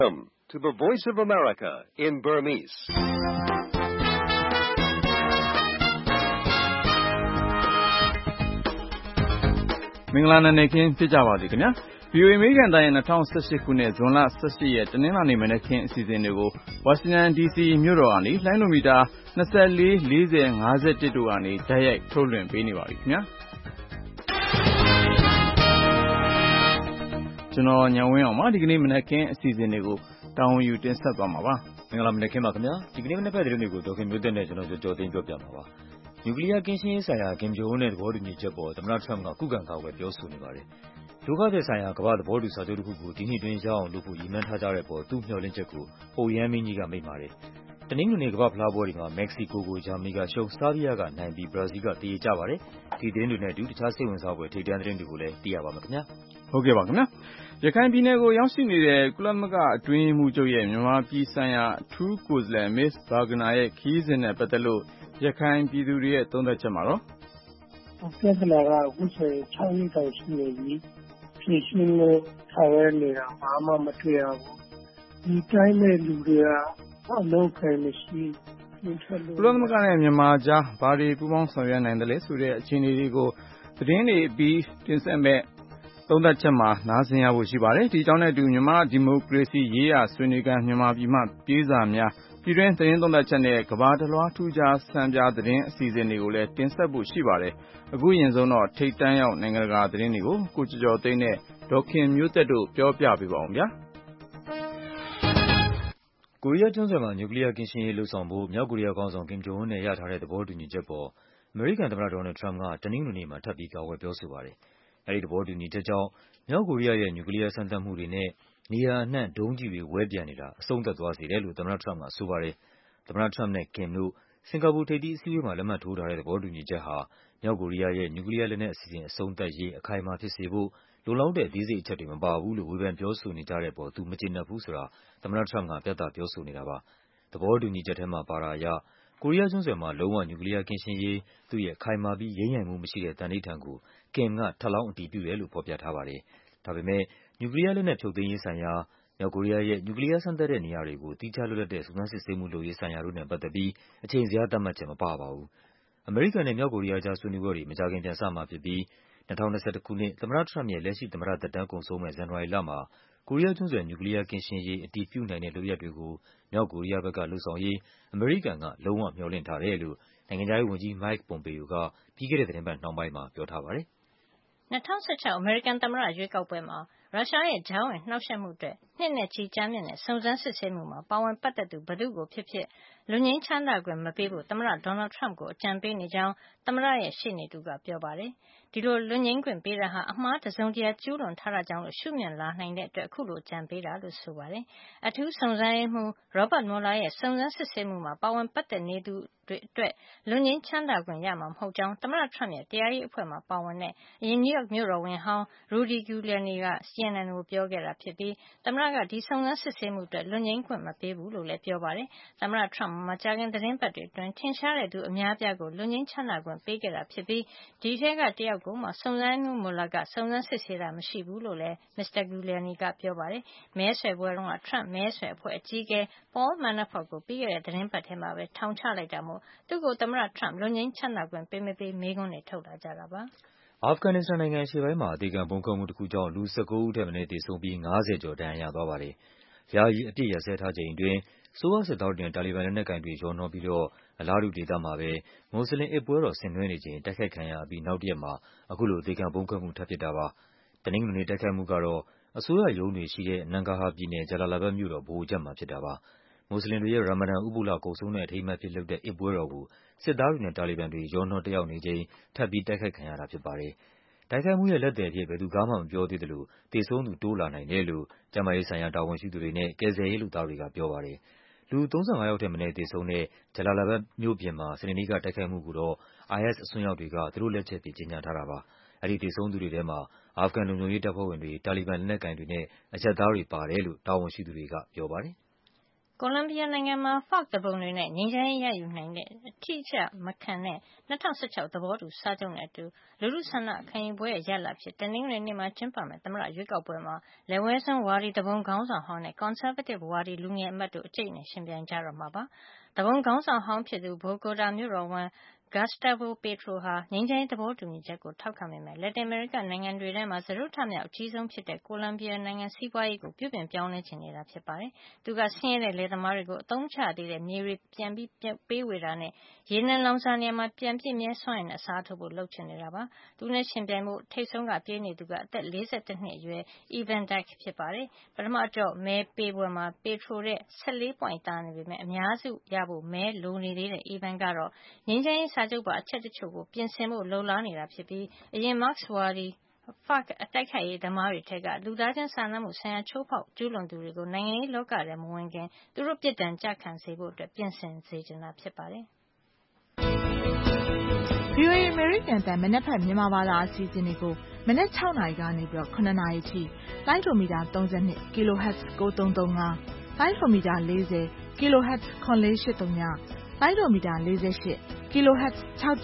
Welcome to the Voice of America in Burmese. ။မင်္ဂလာနံနက်ခင်းဖြစ်ကြပါစေခင်ဗျာ။ VOA အမေရိကန်တိုင်းရဲ့2018ခုနှစ်ဇွန်လ18ရက်တနင်္လာနေ့မနက်ခင်းအစီအစဉ်တွေကိုဝါရှင်တန် DC မြို့တော်ကနေလိုင်းလိုမီတာ24 40 51တို့ကနေတိုက်ရိုက်ထုတ်လွှင့်ပေးနေပါပြီခင်ဗျာ။ကျွန်တော်ညံဝင်းအောင်ပါဒီကနေ့မနက်ခင်းအစီအစဉ်တွေကိုတာဝန်ယူတင်ဆက်သွားမှာပါ။မင်္ဂလာမနက်ခင်းပါခင်ဗျာ။ဒီကနေ့မနက်ဖက်သတင်းတွေကိုဒေါက်ခင်မျိုးသက်နဲ့ကျွန်တော်ကြော်သိန်းပြောပြမှာပါ။နျူကလ িয়ার ကင်းရှင်းရေးဆိုင်ရာကင်ဂျုံအွန်းနဲ့သဘောတူညီချက်ပေါ်သမ္မတထရမ့်ကခုခံကာကွယ်ပြောဆိုနေပါတယ်။ဒုက္ခသည်ဆိုင်ရာကမ္ဘာ့သဘောတူစာချုပ်တစ်ခုကိုဒီနှစ်တွင်းရအောင်လုပ်ဖို့ရည်မှန်းထားကြတဲ့ပေါ်သူ့မျှော်လင့်ချက်ကိုပုပ်ရဟန်းမင်းကြီးကမိန့်ပါတယ်။တနင်္ဂနွေနေ့ကမ္ဘာ့ဖလားပွဲတွေမှာမက္ကဆီကိုကိုဂျာမနီကရှုံးဆားဘီးယားကနိုင်ပြီးဘရာဇီးကသရေကျပါတယ်။ဒီသတင်းတွေနဲ့အတူတခြားစိတ်ဝင်စားဖွယ်ထိပ်တန်းသတင်းတွေကိုလည်းသိရပါမယ်ခင်ဗျာ။ဟုတ်ကဲ့ပါခင်ဗျာ။ရခိုင်ပြည်နယ်ကိုရောက်ရှိနေတဲ့ကုလသမဂ္ဂအတွင်းရေးမှူးချုပ်ရဲ့မြန်မာပြည်ဆိုင်ရာအထူးကိုယ်စားလှယ် Ms. Burgener ရဲ့ခရီးစဉ်နဲ့ပတ်သက်လို့ရခိုင်ပြည်သူတွေရဲ့သုံးသပ်ချက်မှာတော့ပြဿနာကအခုဆိုရင်6နှစ်တောင်ရှိနေပြီဖြည့်ရှင်းလို့ဆောင်ရွက်နေတာဘာမှမတွေ့ရဘူးဒီတိုင်းမဲ့လူတွေကအလုံးခံမရှိကုလသမဂ္ဂနဲ့မြန်မာကြားဘာတွေပူးပေါင်းဆောင်ရွက်နိုင်တယ်လဲဆိုတဲ့အခြေအနေတွေကိုသတင်းတွေပြီးတင်ဆက်မဲ့သုံးသပ်ချက်မှာနားဆင်ရဖို့ရှိပါတယ်ဒီအကြောင်းနဲ့အတူမြန်မာဒီမိုကရေစီရေးရာဆွေးနွေးကမ်းမြန်မာပြည်မှပြေးစာများပြည်တွင်းသတင်းသုံးသပ်ချက်နဲ့ကမ္ဘာတလွှားထူးခြားစံပြသတင်းအစီအစဉ်တွေကိုလည်းတင်ဆက်ဖို့ရှိပါတယ်အခုရင်ဆုံးတော့ထိပ်တန်းရောက်နိုင်ငံတကာသတင်းတွေကိုကိုကျော်သိန်းနဲ့ဒေါက်ခင်မျိုးသက်တို့ပြောပြပေးပါအောင်ဗျာကိုရီးယားကျွန်းဆွယ်မှာနျူကလ িয়ারကင်းရှင်းရေးလုပ်ဆောင်ဖို့မြောက်ကိုရီးယားခေါင်းဆောင်ကင်ဂျုံအွန်းနဲ့ရထားတဲ့သဘောတူညီချက်ပေါ်အမေရိကန်သမ္မတဒေါ်နယ်လ်ဒ်ထရမ့်ကတနင်္ဂနွေနေ့မှာထပ်ပြီးကာကွယ်ပြောဆိုပါတယ်အဲဒီသဘောတူညီချက်ကြောင့်မြောက်ကိုရီးယားရဲ့နျူကလ িয়ারစမ်းသပ်မှုတွေနဲ့နေရာအနှံ့ဒုံးကျည်တွေဝဲပျံနေတာအဆုံးသတ်သွားစေတယ်လို့သမ္မတထရမ့်ကဆိုပါတယ်သမ္မတထရမ့်နဲ့ကင်တို့စင်ကာပူထိပ်သီးအစည်းအဝေးမှာလက်မှတ်ထိုးထားတဲ့သဘောတူညီချက်ဟာမြောက်ကိုရီးယားရဲ့နျူကလ িয়ারလက်နက်အစီအစဉ်အဆုံးသတ်ရေးအခိုင်အမာဖြစ်စေဖို့လုံလောက်တဲ့အသေးစိတ်အချက်တွေမပါဘူးလို့ဝေဖန်ပြောဆိုနေကြတဲ့အပေါ်သူမကျေနပ်ဘူးဆိုတာသမ္မတထရမ့်ကပြသပြောဆိုနေတာပါသဘောတူညီချက်ထဲမှာပါတာအရကိုရီးယားကျွန်းဆွယ်မှာလုံးဝနျူကလ িয়ারကင်းရှင်းရေးသူ့ရဲ့ခိုင်မာပြီးယိမ်းယိုင်မှုမရှိတဲ့သန္နိဋ္ဌာန်ကိုကင်ကထပ်လောင်းအတည်ပြုတယ်လို့ဖော်ပြထားပါတယ်ဒါပေမဲ့နျူကလ িয়ারလက်နက်ဖြုတ်သိမ်းရေးဆိုင်ရာမြောက်ကိုရီးယားရဲ့နျူကလ িয়ারစမ်းသပ်တဲ့နေရာတွေကိုသီးခြားလွတ်လပ်တဲ့စုံစမ်းစစ်ဆေးမှုလုပ်ရေးဆိုင်ရာတို့နဲ့ပတ်သက်ပြီးအချိန်ဇယားသတ်မှတ်ချက်မပါပါဘူးအမေရိကန်နဲ့မြောက်ကိုရီးယားကြားဆွေးနွေးပွဲတွေမကြာခင်ပြန်စမှာဖြစ်ပြီး2021ခုနှစ်သမ္မတထရမ့်ပ်ရဲ့လက်ရှိသမ္မတသက်တမ်းကုန်ဆုံးမယ့်ဇန်နဝါရီလမှာကိုရီးယားကျွန်းဆွယ်နျူကလ িয়ারကင်းရှင်းရေးအတည်ပြုနိုင်တဲ့လုပ်ရပ်တွေကိုမြောက်ကိုရီးယားဘက်ကလုပ်ဆောင်ရေးအမေရိကန်ကလုံးဝမျှော်လင့်ထားတယ်လို့နိုင်ငံခြားရေးဝန်ကြီး Mike Pompeo ကပြီးခဲ့တဲ့သီတင်းပတ်နှောင်းပိုင်းမှာပြောထားပါတယ် 2016အမေရိကန်သမ္မတရွေးကောက်ပွဲမှာရုရှားရဲ့ကြားဝင်နှောက်ယှက်မှုအတွက်နှစ်နဲ့ချီကြာမြင့်တဲ့စုံစမ်းစစ်ဆေးမှုမှာပါဝင်ပတ်သက်သူဘယ်သူ့ကိုဖြစ်ဖြစ်လွတ်ငြိမ်းချမ်းသာခွင့်မပေးဖို့သမ္မတဒေါ်နယ်ထရမ့်ကိုအကြံပေးနေကြောင်းသမ္မတရဲ့ရှေ့နေတူကပြောပါတယ်။ဒီလိုလွတ်ငြိမ်းခွင့်ပေးတာဟာအမှားတစုံတရာကျူးလွန်ထားတာကြောင့်လို့ရှုမြင်လာနိုင်တဲ့အတွက်အခုလိုအကြံပေးတာလို့ဆိုပါတယ်။အထူးစုံစမ်းရေးမှူး Robert Mueller ရဲ့စုံစမ်းစစ်ဆေးမှုမှာပါဝင်ပတ်သက်နေသူတွေအတွက်လွတ်ငြိမ်းချမ်းသာခွင့်ရမှာမဟုတ်ကြောင်းသမ္မတထရမ့်ရဲ့တရားရေးအဖွဲ့မှာပါဝင်တဲ့အရင်နယူးယောက်မြို့တော်ဝန်ဟောင်း Rudy Giuliani က CNN ကိုပြောခဲ့တာဖြစ်ပြီးသမ္မတကဒီစုံစမ်းစစ်ဆေးမှုအတွက်လွတ်ငြိမ်းခွင့်မပေးဘူးလို့လည်းပြောပါတယ်။သမ္မတထရမ့်မကြာခင်သတင်းပတ်တွေအတွင်းထင်ရှားတဲ့သူအများအပြားကိုလွတ်ငြိမ်းချမ်းသာခွင့်ပေးခဲ့တာဖြစ်ပြီးဒီထဲကတယောက်ကိုမှစုံစမ်းရေးမှူး Mueller ကစုံစမ်းစစ်ဆေးတာမရှိဘူးလို့လည်း Mr. Giuliani ကပြောပါတယ်။မဲဆွယ်ပွဲတုန်းကထရမ့်မဲဆွယ်အဖွဲ့အကြီးအကဲ Paul Manafort ကိုပြီးခဲ့တဲ့သတင်းပတ်ထဲမှာပဲထောင်ချလိုက်တာမို့သူ့ကိုသမ္မတထရမ့်လွတ်ငြိမ်းချမ်းသာခွင့်ပေးမပေးမေးခွန်းတွေထုတ်လာကြတာပါ။အာဖဂန်နစ္စတန်နိုင်ငံအရှေ့ပိုင်းမှာအသေခံဗုံးခွဲမှုတစ်ခုကြောင့်လူ19ဦးထက်မနည်းသေဆုံးပြီး50ကျော်ဒဏ်ရာရသွားပါတယ်။ယာယီအပစ်ရပ်စဲထားချိန်အတွင်းအစိုးရစစ်သားတွေနဲ့တာလီဘန်လက်နက်ကိုင်တွေရောနှောပြီးတော့အလားတူဒေသမှာပဲမွတ်ဆလင်အစ်ပွဲတော်ဆင်နွှဲနေချိန်တိုက်ခိုက်ခံရအပြီးနောက်တစ်ရက်မှာအခုလိုအသေခံဗုံးခွဲမှုထပ်ဖြစ်တာပါ။တနင်္ဂနွေနေ့တိုက်ခိုက်မှုကတော့အစိုးရရုံးတွေရှိတဲ့နန်ဂါဟာပြည်နယ်ဂျလာလာဘတ်မြို့တော်ဗဟိုချက်မှာဖြစ်တာပါ။မွတ်ဆလင်တွေရဲ့ရာမာဒန်ဥပုသ်လကုန်ဆုံးတဲ့အထိမ်းအမှတ်အဖြစ်လုပ်တဲ့အစ်ပွဲတော်ကိုစစ်သားတွေနဲ့တာလီဘန်တွေရောနှောတက်ရောက်နေချိန်ထပ်ပြီးတိုက်ခိုက်ခံရတာဖြစ်ပါတယ်။တိုက်ခိုက်မှုရဲ့လက်သည်အဖြစ်ဘယ်သူကမှမပြောသေးသလိုသေဆုံးသူတိုးလာနိုင်တယ်လို့ကျန်းမာရေးဆိုင်ရာတာဝန်ရှိသူတွေနဲ့ကယ်ဆယ်ရေးလုပ်သားတွေကပြောပါတယ်။လူ35ယောက်ထက်မနည်းသေဆုံးတဲ့ဂျလာလာဘတ်မြို့ပြင်မှာစနေနေ့ကတိုက်ခိုက်မှုကိုတော့ IS အစွန်းရောက်တွေကသူတို့လက်ချက်အဖြစ်ကြေညာထားတာပါ။အဲဒီသေဆုံးသူတွေထဲမှာအာဖဂန်လုံခြုံရေးတပ်ဖွဲ့ဝင်တွေ၊တာလီဘန်လက်နက်ကိုင်တွေနဲ့အရပ်သားတွေပါတယ်လို့တာဝန်ရှိသူတွေကပြောပါတယ်။ကိုလံဘီယာနိုင်ငံမှာ FARC သူပုန်တွေနဲ့ငြိမ်းချမ်းရေးရယူနိုင်တဲ့အထိအကျမခံတဲ့2016သဘောတူစာချုပ်နဲ့အတူလူထုဆန္ဒခံယူပွဲရဲ့ရလဒ်ဖြစ်တနင်္ဂနွေနေ့မှာကျင်းပမယ့်သမ္မတရွေးကောက်ပွဲမှာလက်ဝဲစွန်းဝါဒီသူပုန်ခေါင်းဆောင်ဟောင်းနဲ့ conservative ဝါဒီလူငယ်အမတ်တို့အကျိတ်နဲ့ယှဉ်ပြိုင်ကြတော့မှာပါ။သူပုန်ခေါင်းဆောင်ဟောင်းဖြစ်သူ Bogota မြို့တော်ဝန်Gustavo Petro ဟာငြိမ်းချမ်းရေးသဘောတူညီချက်ကိုထောက်ခံပေမဲ့လက်တင်အမေရိကနိုင်ငံတွေထဲမှာစတုတ္ထမြောက်အကြီးဆုံးဖြစ်တဲ့ကိုလံဘီယာနိုင်ငံစီးပွားရေးကိုပြုပြင်ပြောင်းလဲချင်နေတာဖြစ်ပါတယ်။သူကဆင်းရဲတဲ့လယ်သမားတွေကိုအသုံးချသေးတဲ့မြေတွေပြန်ပြီးပေးဝေတာနဲ့ရေနံလောင်စာနေရာမှာပြန်ပြည့်မြဲစွမ်းအင်နဲ့အစားထိုးဖို့လုပ်ချင်နေတာပါ။သူနဲ့ရှင်ပြိုင်ဖို့ထိတ်ဆုံးကပြေးနေသူကအသက်41နှစ်အရွယ် Ivan Duque ဖြစ်ပါတယ်။ပထမကြော့မဲပေးပွဲမှာ Petro တဲ့14 ပွိုင်သာနေပေမဲ့အများစုရဖို့မဲလိုနေသေးတဲ့ Ivan ကတော့ငြိမ်းချမ်းရေးစာချုပ်ပါအချက်တချို့ကိုပြင်ဆင်ဖို့လိုလားနေတာဖြစ်ပြီးအရင် Marx ဝါဒီ FARC တိုက်ခိုက်ရေးသမားတွေထက်ကလူသားချင်းစာနာမှုဆိုင်ရာချိုးဖောက်ကျူးလွန်သူတွေကိုနိုင်ငံရေးလောကထဲမဝင်ခင်သူတို့ပြစ်ဒဏ်ကျခံစေဖို့ပြင်ဆင်စေချင်တာဖြစ်ပါတယ်။ VOA အမေရိကန်အသံမနက်ဖြန်မြန်မာဘာသာအစီအစဉ်တွေကိုမနက်6နာရီကနေ9နာရီထိလိုင်းဒိုမီတာ32 kHz 9335လိုင်းဒိုမီတာ40 kHz 9483လိုင်းဒိုမီတာ48 kHz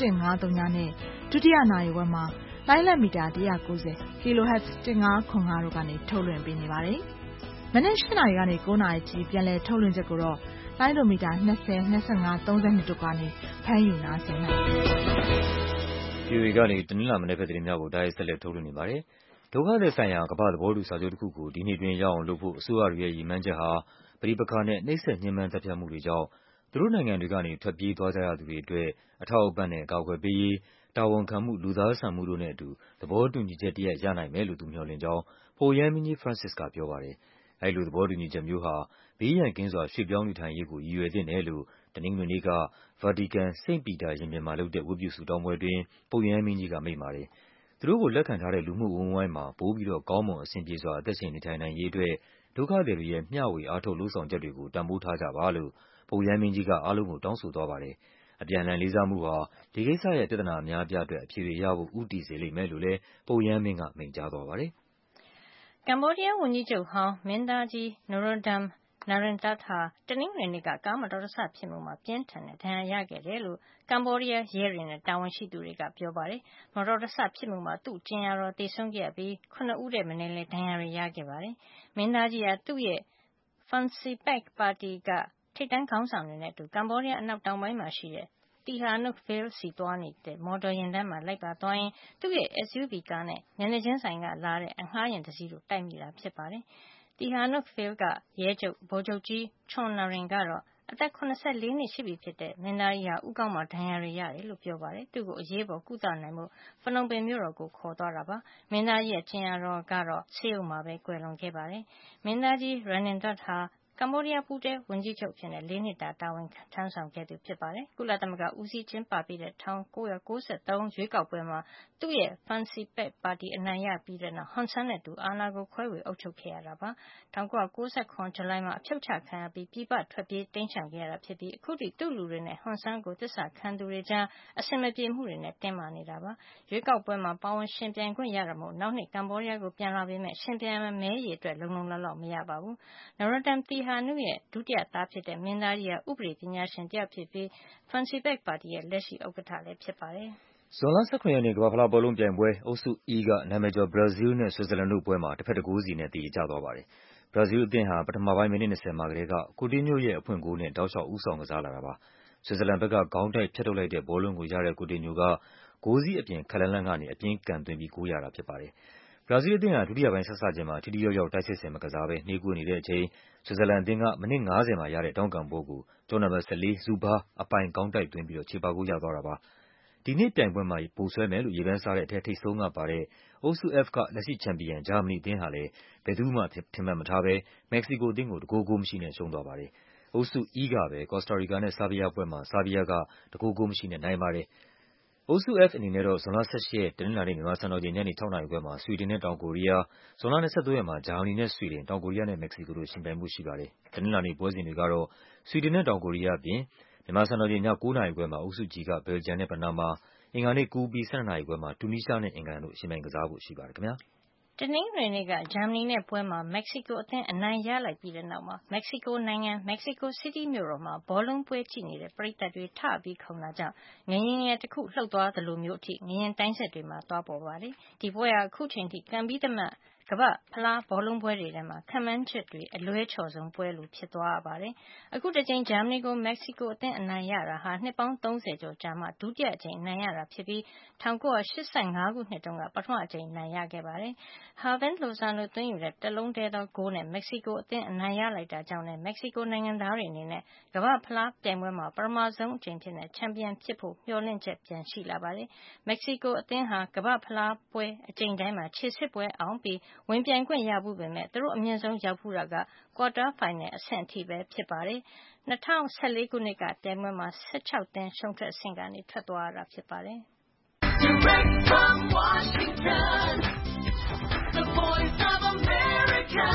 6153နဲ့ဒုတိယနာရီဝက်မှာလိုင်းလက်မီတာ190 kHz 1505တို့ကနေထုတ်လွှင့်ပေးနေပါတယ်။မနက်8နာရီကနေ9နာရီထိပြန်လည်ထုတ်လွှင့်ချက်ကိုတော့လိုင်းဒိုမီတာ20 25 32တို့ကနေဖမ်းယူနားဆင်နိုင်ပါတယ်။ VOA ကနေတနင်္လာမနေ့ဖက်သတင်းများကိုတိုက်ရိုက်ဆက်လက်ထုတ်လွှင့်နေပါတယ်။ဒုက္ခသည်ဆိုင်ရာကမ္ဘာ့သဘောတူစာချုပ်တစ်ခုကိုဒီနှစ်တွင်ရအောင်လုပ်ဖို့အစိုးရတွေရဲ့ရည်မှန်းချက်ဟာပဋိပက္ခနဲ့နှိပ်စက်ညှဉ်းပန်းသတ်ဖြတ်မှုတွေကြောင့်သူတို့နိုင်ငံတွေကနေထွက်ပြေးသွားကြရသူတွေအတွက်အထောက်အပံ့နဲ့အကာအကွယ်ပေးရေးတာဝန်ခံမှုလူသားဆန်မှုတို့နဲ့အတူသဘောတူညီချက်တစ်ရပ်ရနိုင်မယ်လို့သူမျှော်လင့်ကြောင်းပုပ်ရဟန်းမင်းကြီး Francis ကပြောပါတယ်။အဲဒီလိုသဘောတူညီချက်မျိုးဟာဘေးရန်ကင်းစွာရွှေ့ပြောင်းနေထိုင်ရေးကိုရည်ရွယ်သင့်တယ်လို့တနင်္ဂနွေနေ့ကဗာတီကန်စိန့်ပီတာရင်ပြင်မှာလုပ်တဲ့ဝတ်ပြုဆုတောင်းပွဲအတွင်းပုပ်ရဟန်းမင်းကြီးကမိန့်ပါတယ်။သူတို့ကိုလက်ခံထားတဲ့လူမှုအဝန်းအဝိုင်းမှာပိုပြီးတော့ကောင်းမွန်အဆင်ပြေစွာအသက်ရှင်နေထိုင်နိုင်ရေးအတွက်ဒုက္ခသည်တွေရဲ့မျှဝေအားထုတ်လုပ်ဆောင်ချက်တွေကိုတန်ဖိုးထားကြပါလို့ပုပ်ရဟန်းမင်းကြီးကအားလုံးကိုတောင်းဆိုသွားပါတယ်။အပြန်အလှန်လေးစားမှုဟာဒီကိစ္စရဲ့ပြဿနာအများအပြားအတွက်အဖြေတွေရဖို့ဦးတည်စေလိမ့်မယ်လို့လည်းပုပ်ရဟန်းမင်းကမိန့်ကြားသွားပါတယ်။ကမ္ဘောဒီးယားဝန်ကြီးချုပ်ဟောင်းမင်းသားကြီး Norodom Naringtat ဟာတနင်္ဂနွေနေ့ကကားမတော်တဆဖြစ်မှုမှာပြင်းထန်တဲ့ဒဏ်ရာရခဲ့တယ်လို့ကမ္ဘောဒီးယားရဲတွေနဲ့တာဝန်ရှိသူတွေကပြောပါတယ်။မတော်တဆဖြစ်မှုမှာသူ့ကြင်ယာတော်သေဆုံးခဲ့ပြီး9ဦးထက်မနည်းလည်းဒဏ်ရာတွေရခဲ့ပါတယ်။မင်းသားကြီးဟာသူ့ရဲ့ Funsipak ပါတီကထိပ်တန်းခေါင်းဆောင်တွေနဲ့အတူကမ္ဘောဒီးယားအနောက်တောင်ပိုင်းမှာရှိတဲ့ Sihanoukville ဆီသွားနေတဲ့မော်တော်ယာဉ်တန်းမှာလိုက်ပါသွားရင်းသူ့ရဲ့ SUV ကားနဲ့မျက်နှာချင်းဆိုင်ကလာတဲ့အငှားယာဉ်တစ်စီးတို့တိုက်မိတာဖြစ်ပါတယ်။ Sihanoukville ကရဲချုပ်ဗိုလ်ချုပ်ကြီး Chon Naring ကတော့အသက်74နှစ်ရှိပြီဖြစ်တဲ့မင်းသားကြီးဟာဦးခေါင်းမှာဒဏ်ရာတွေရတယ်လို့ပြောပါတယ်။သူ့ကိုအရေးပေါ်ကုသနိုင်ဖို့ဖနုံပင်မြို့တော်ကိုခေါ်သွားတာပါ။မင်းသားကြီးရဲ့ကြင်ယာတော်ကတော့ဆေးရုံမှာပဲကွယ်လွန်ခဲ့ပါတယ်။မင်းသားကြီး Naringtat ဟာကမ္ဘောဒီးယားပူးတွဲဝန်ကြီးချုပ်အဖြစ်4နှစ်တာဝန်ထမ်းဆောင်ခဲ့သူဖြစ်ပါတယ်။ကုလသမဂ္ဂဦးစီးကျင်းပပေးတဲ့1993ရွေးကောက်ပွဲမှာသူ့ရဲ့ Funsipak ပါတီအနိုင်ရပြီးတဲ့နောက်ဟွန်ဆန်းနဲ့အတူအာဏာကိုခွဲဝေအုပ်ချုပ်ခဲ့ရတာပါ။1997ဇူလိုင်မှာအဖြုတ်ချခံရပြီးပြည်ပထွက်ပြေးတိမ်းရှောင်ခဲ့ရတာဖြစ်ပြီးအခုထိသူ့လူတွေနဲ့ဟွန်ဆန်းကိုသစ္စာခံသူတွေကြားအဆင်မပြေမှုတွေနဲ့တင်းမာနေတာပါ။ရွေးကောက်ပွဲမှာပါဝင်ရှင်ပြိုင်ခွင့်ရတာမို့နောက်နှစ်ကမ္ဘောဒီးယားကိုပြန်လာပေမဲ့ရှင်ပြိုင်မဲရေအတွက်လုံလုံလောက်လောက်မရပါဘူး။ Norodom Sihanouk ရဲ့ဒုတိယသားဖြစ်တဲ့မင်းသားကြီးဟာဥပဒေပညာရှင်တယောက်ဖြစ်ပြီး Funsipak ပါတီရဲ့လက်ရှိဥက္ကဋ္ဌလည်းဖြစ်ပါတယ်။ဇွန်လ17ရက်နေ့ကမ္ဘာ့ဖလားဘောလုံးပြိုင်ပွဲအုပ်စု E ကနာမည်ကျော်ဘရာဇီးလ်နဲ့ဆွစ်ဇာလန်တို့ပွဲမှာတဘက်1ဂိုးစီနဲ့သရေကျသွားပါတယ်။ဘရာဇီးလ်အသင်းဟာပထမပိုင်းမိနစ်20မှာကတည်းကCoutinhoရဲ့အဖွင့်ဂိုးနဲ့တောက်လျှောက်ဦးဆောင်ကစားလာတာပါ။ဆွစ်ဇာလန်ဘက်ကခေါင်းတိုက်ဖြတ်ထုတ်လိုက်တဲ့ဘောလုံးကိုရတဲ့Coutinhoကဂိုးစည်းအပြင်ခပ်လှမ်းလှမ်းကနေအပြင်းကန်သွင်းပြီးဂိုးရတာဖြစ်ပါတယ်။ဘရာဇီးလ်အသင်းဟာဒုတိယပိုင်းစချိန်မှာထိထိရောက်ရောက်တိုက်စစ်ဆင်မကစားဘဲနှေးကွေးနေတဲ့အချိန်ဆွစ်ဇာလန်အသင်းကမိနစ်50မှာရတဲ့ထောင့်ကန်ဘောကိုကျော်နံပါတ်14 Zuba အပိုင်ခေါင်းတိုက်သွင်းပြီးချေပဂိုးရသွားတာပါ။ဒီနှစ်ပြိုင်ပွဲမှာဗိုလ်စွဲမယ်လို့ရေပန်းစားတဲ့အထဲထိပ်ဆုံးကပါတဲ့အုပ်စု F ကလက်ရှိချန်ပီယံဂျာမနီအသင်းဟာလည်းဘယ်သူမှထင်မှတ်မထားဘဲမက္ကဆီကိုအသင်းကို1ဂိုးမရှိနဲ့ရှုံးသွားပါတယ်။အုပ်စု E ကပဲကော်စတာရီကာနဲ့ဆားဘီးယားပွဲမှာဆားဘီးယားက1ဂိုးမရှိနဲ့နိုင်ပါတယ်။အုပ်စု F အနေနဲ့တော့ဇွန်လ18ရက်တနင်္လာနေ့မြန်မာစံတော်ချိန်ညနေ6နာရီခွဲမှာဆွီဒင်နဲ့တောင်ကိုရီးယား၊ဇွန်လ23ရက်မှာဂျာမနီနဲ့ဆွီဒင်၊တောင်ကိုရီးယားနဲ့မက္ကဆီကိုတို့ယှဉ်ပြိုင်ဖို့ရှိပါတယ်။တနင်္လာနေ့ပွဲစဉ်တွေကတော့ဆွီဒင်နဲ့တောင်ကိုရီးယားအပြင်မြန်မာစံတော်ချိန်ည9နာရီခွဲမှာအုပ်စု G ကဘယ်လ်ဂျီယမ်နဲ့ပနားမား၊အင်္ဂါနေ့ကူးပြီး12နာရီခွဲမှာတူနီးရှားနဲ့အင်္ဂလန်တို့ယှဉ်ပြိုင်ကစားဖို့ရှိပါတယ်ခင်ဗျာ။တနင်္ဂနွေနေ့ကဂျာမနီနဲ့ပွဲမှာမက္ကဆီကိုအသင်းအနိုင်ရလိုက်ပြီးတဲ့နောက်မှာမက္ကဆီကိုနိုင်ငံမက္ကဆီကိုစီးတီးမြို့တော်မှာဘောလုံးပွဲကြည့်နေတဲ့ပရိသတ်တွေထပြီးခုန်တာကြောင့်ငလျင်ငယ်တစ်ခုလှုပ်သွားသလိုမျိုးအထိငလျင်တိုင်းဆက်တွေမှာသွားပေါ်ပါတယ်။ဒီပွဲဟာအခုချိန်ထိကံပြီးသမျှကမ္ဘာ့ဖလားဘောလုံးပွဲတွေထဲမှာခန့်မှန်းချက်တွေအလွဲချော်ဆုံးပွဲလိုဖြစ်သွားရပါတယ်။အခုတစ်ချိန်ဂျာမနီကိုမက္ကဆီကိုအသင်းအနိုင်ရတာဟာနှစ်ပေါင်း30ကျော်ကြာမှဒုတိယအကြိမ်အနိုင်ရတာဖြစ်ပြီး1985ခုနှစ်တုန်းကပထမအကြိမ်အနိုင်ရခဲ့ပါတယ်။ Hirving Lozano သွင်းယူတဲ့တလုံးတည်းသောဂိုးနဲ့မက္ကဆီကိုအသင်းအနိုင်ရလိုက်တာကြောင့်လည်းမက္ကဆီကိုနိုင်ငံသားတွေအနေနဲ့ကမ္ဘာ့ဖလားပြိုင်ပွဲမှာပထမဆုံးအကြိမ်ဖြစ်တဲ့ချန်ပီယံဖြစ်ဖို့မျှော်လင့်ချက်ပြန်ရှိလာပါတယ်။မက္ကဆီကိုအသင်းဟာကမ္ဘာ့ဖလားပွဲအကြိမ်တိုင်းမှာခြေစစ်ပွဲအောင်ပြီးဝင်ပြိုင်ခွင့်ရဘူးပေမဲ့သူတို့အမြင့်ဆုံးရောက်ဖူးတာကကွာတားဖိုင်နယ်အဆင့်အထိပဲဖြစ်ပါတယ်။2014ခုနှစ်ကပြိုင်ပွဲမှာ16သင်းရှုံးထွက်အဆင့်ကနေထွက်သွားရတာဖြစ်ပါတယ်။ Direct from Washington, the voice of America,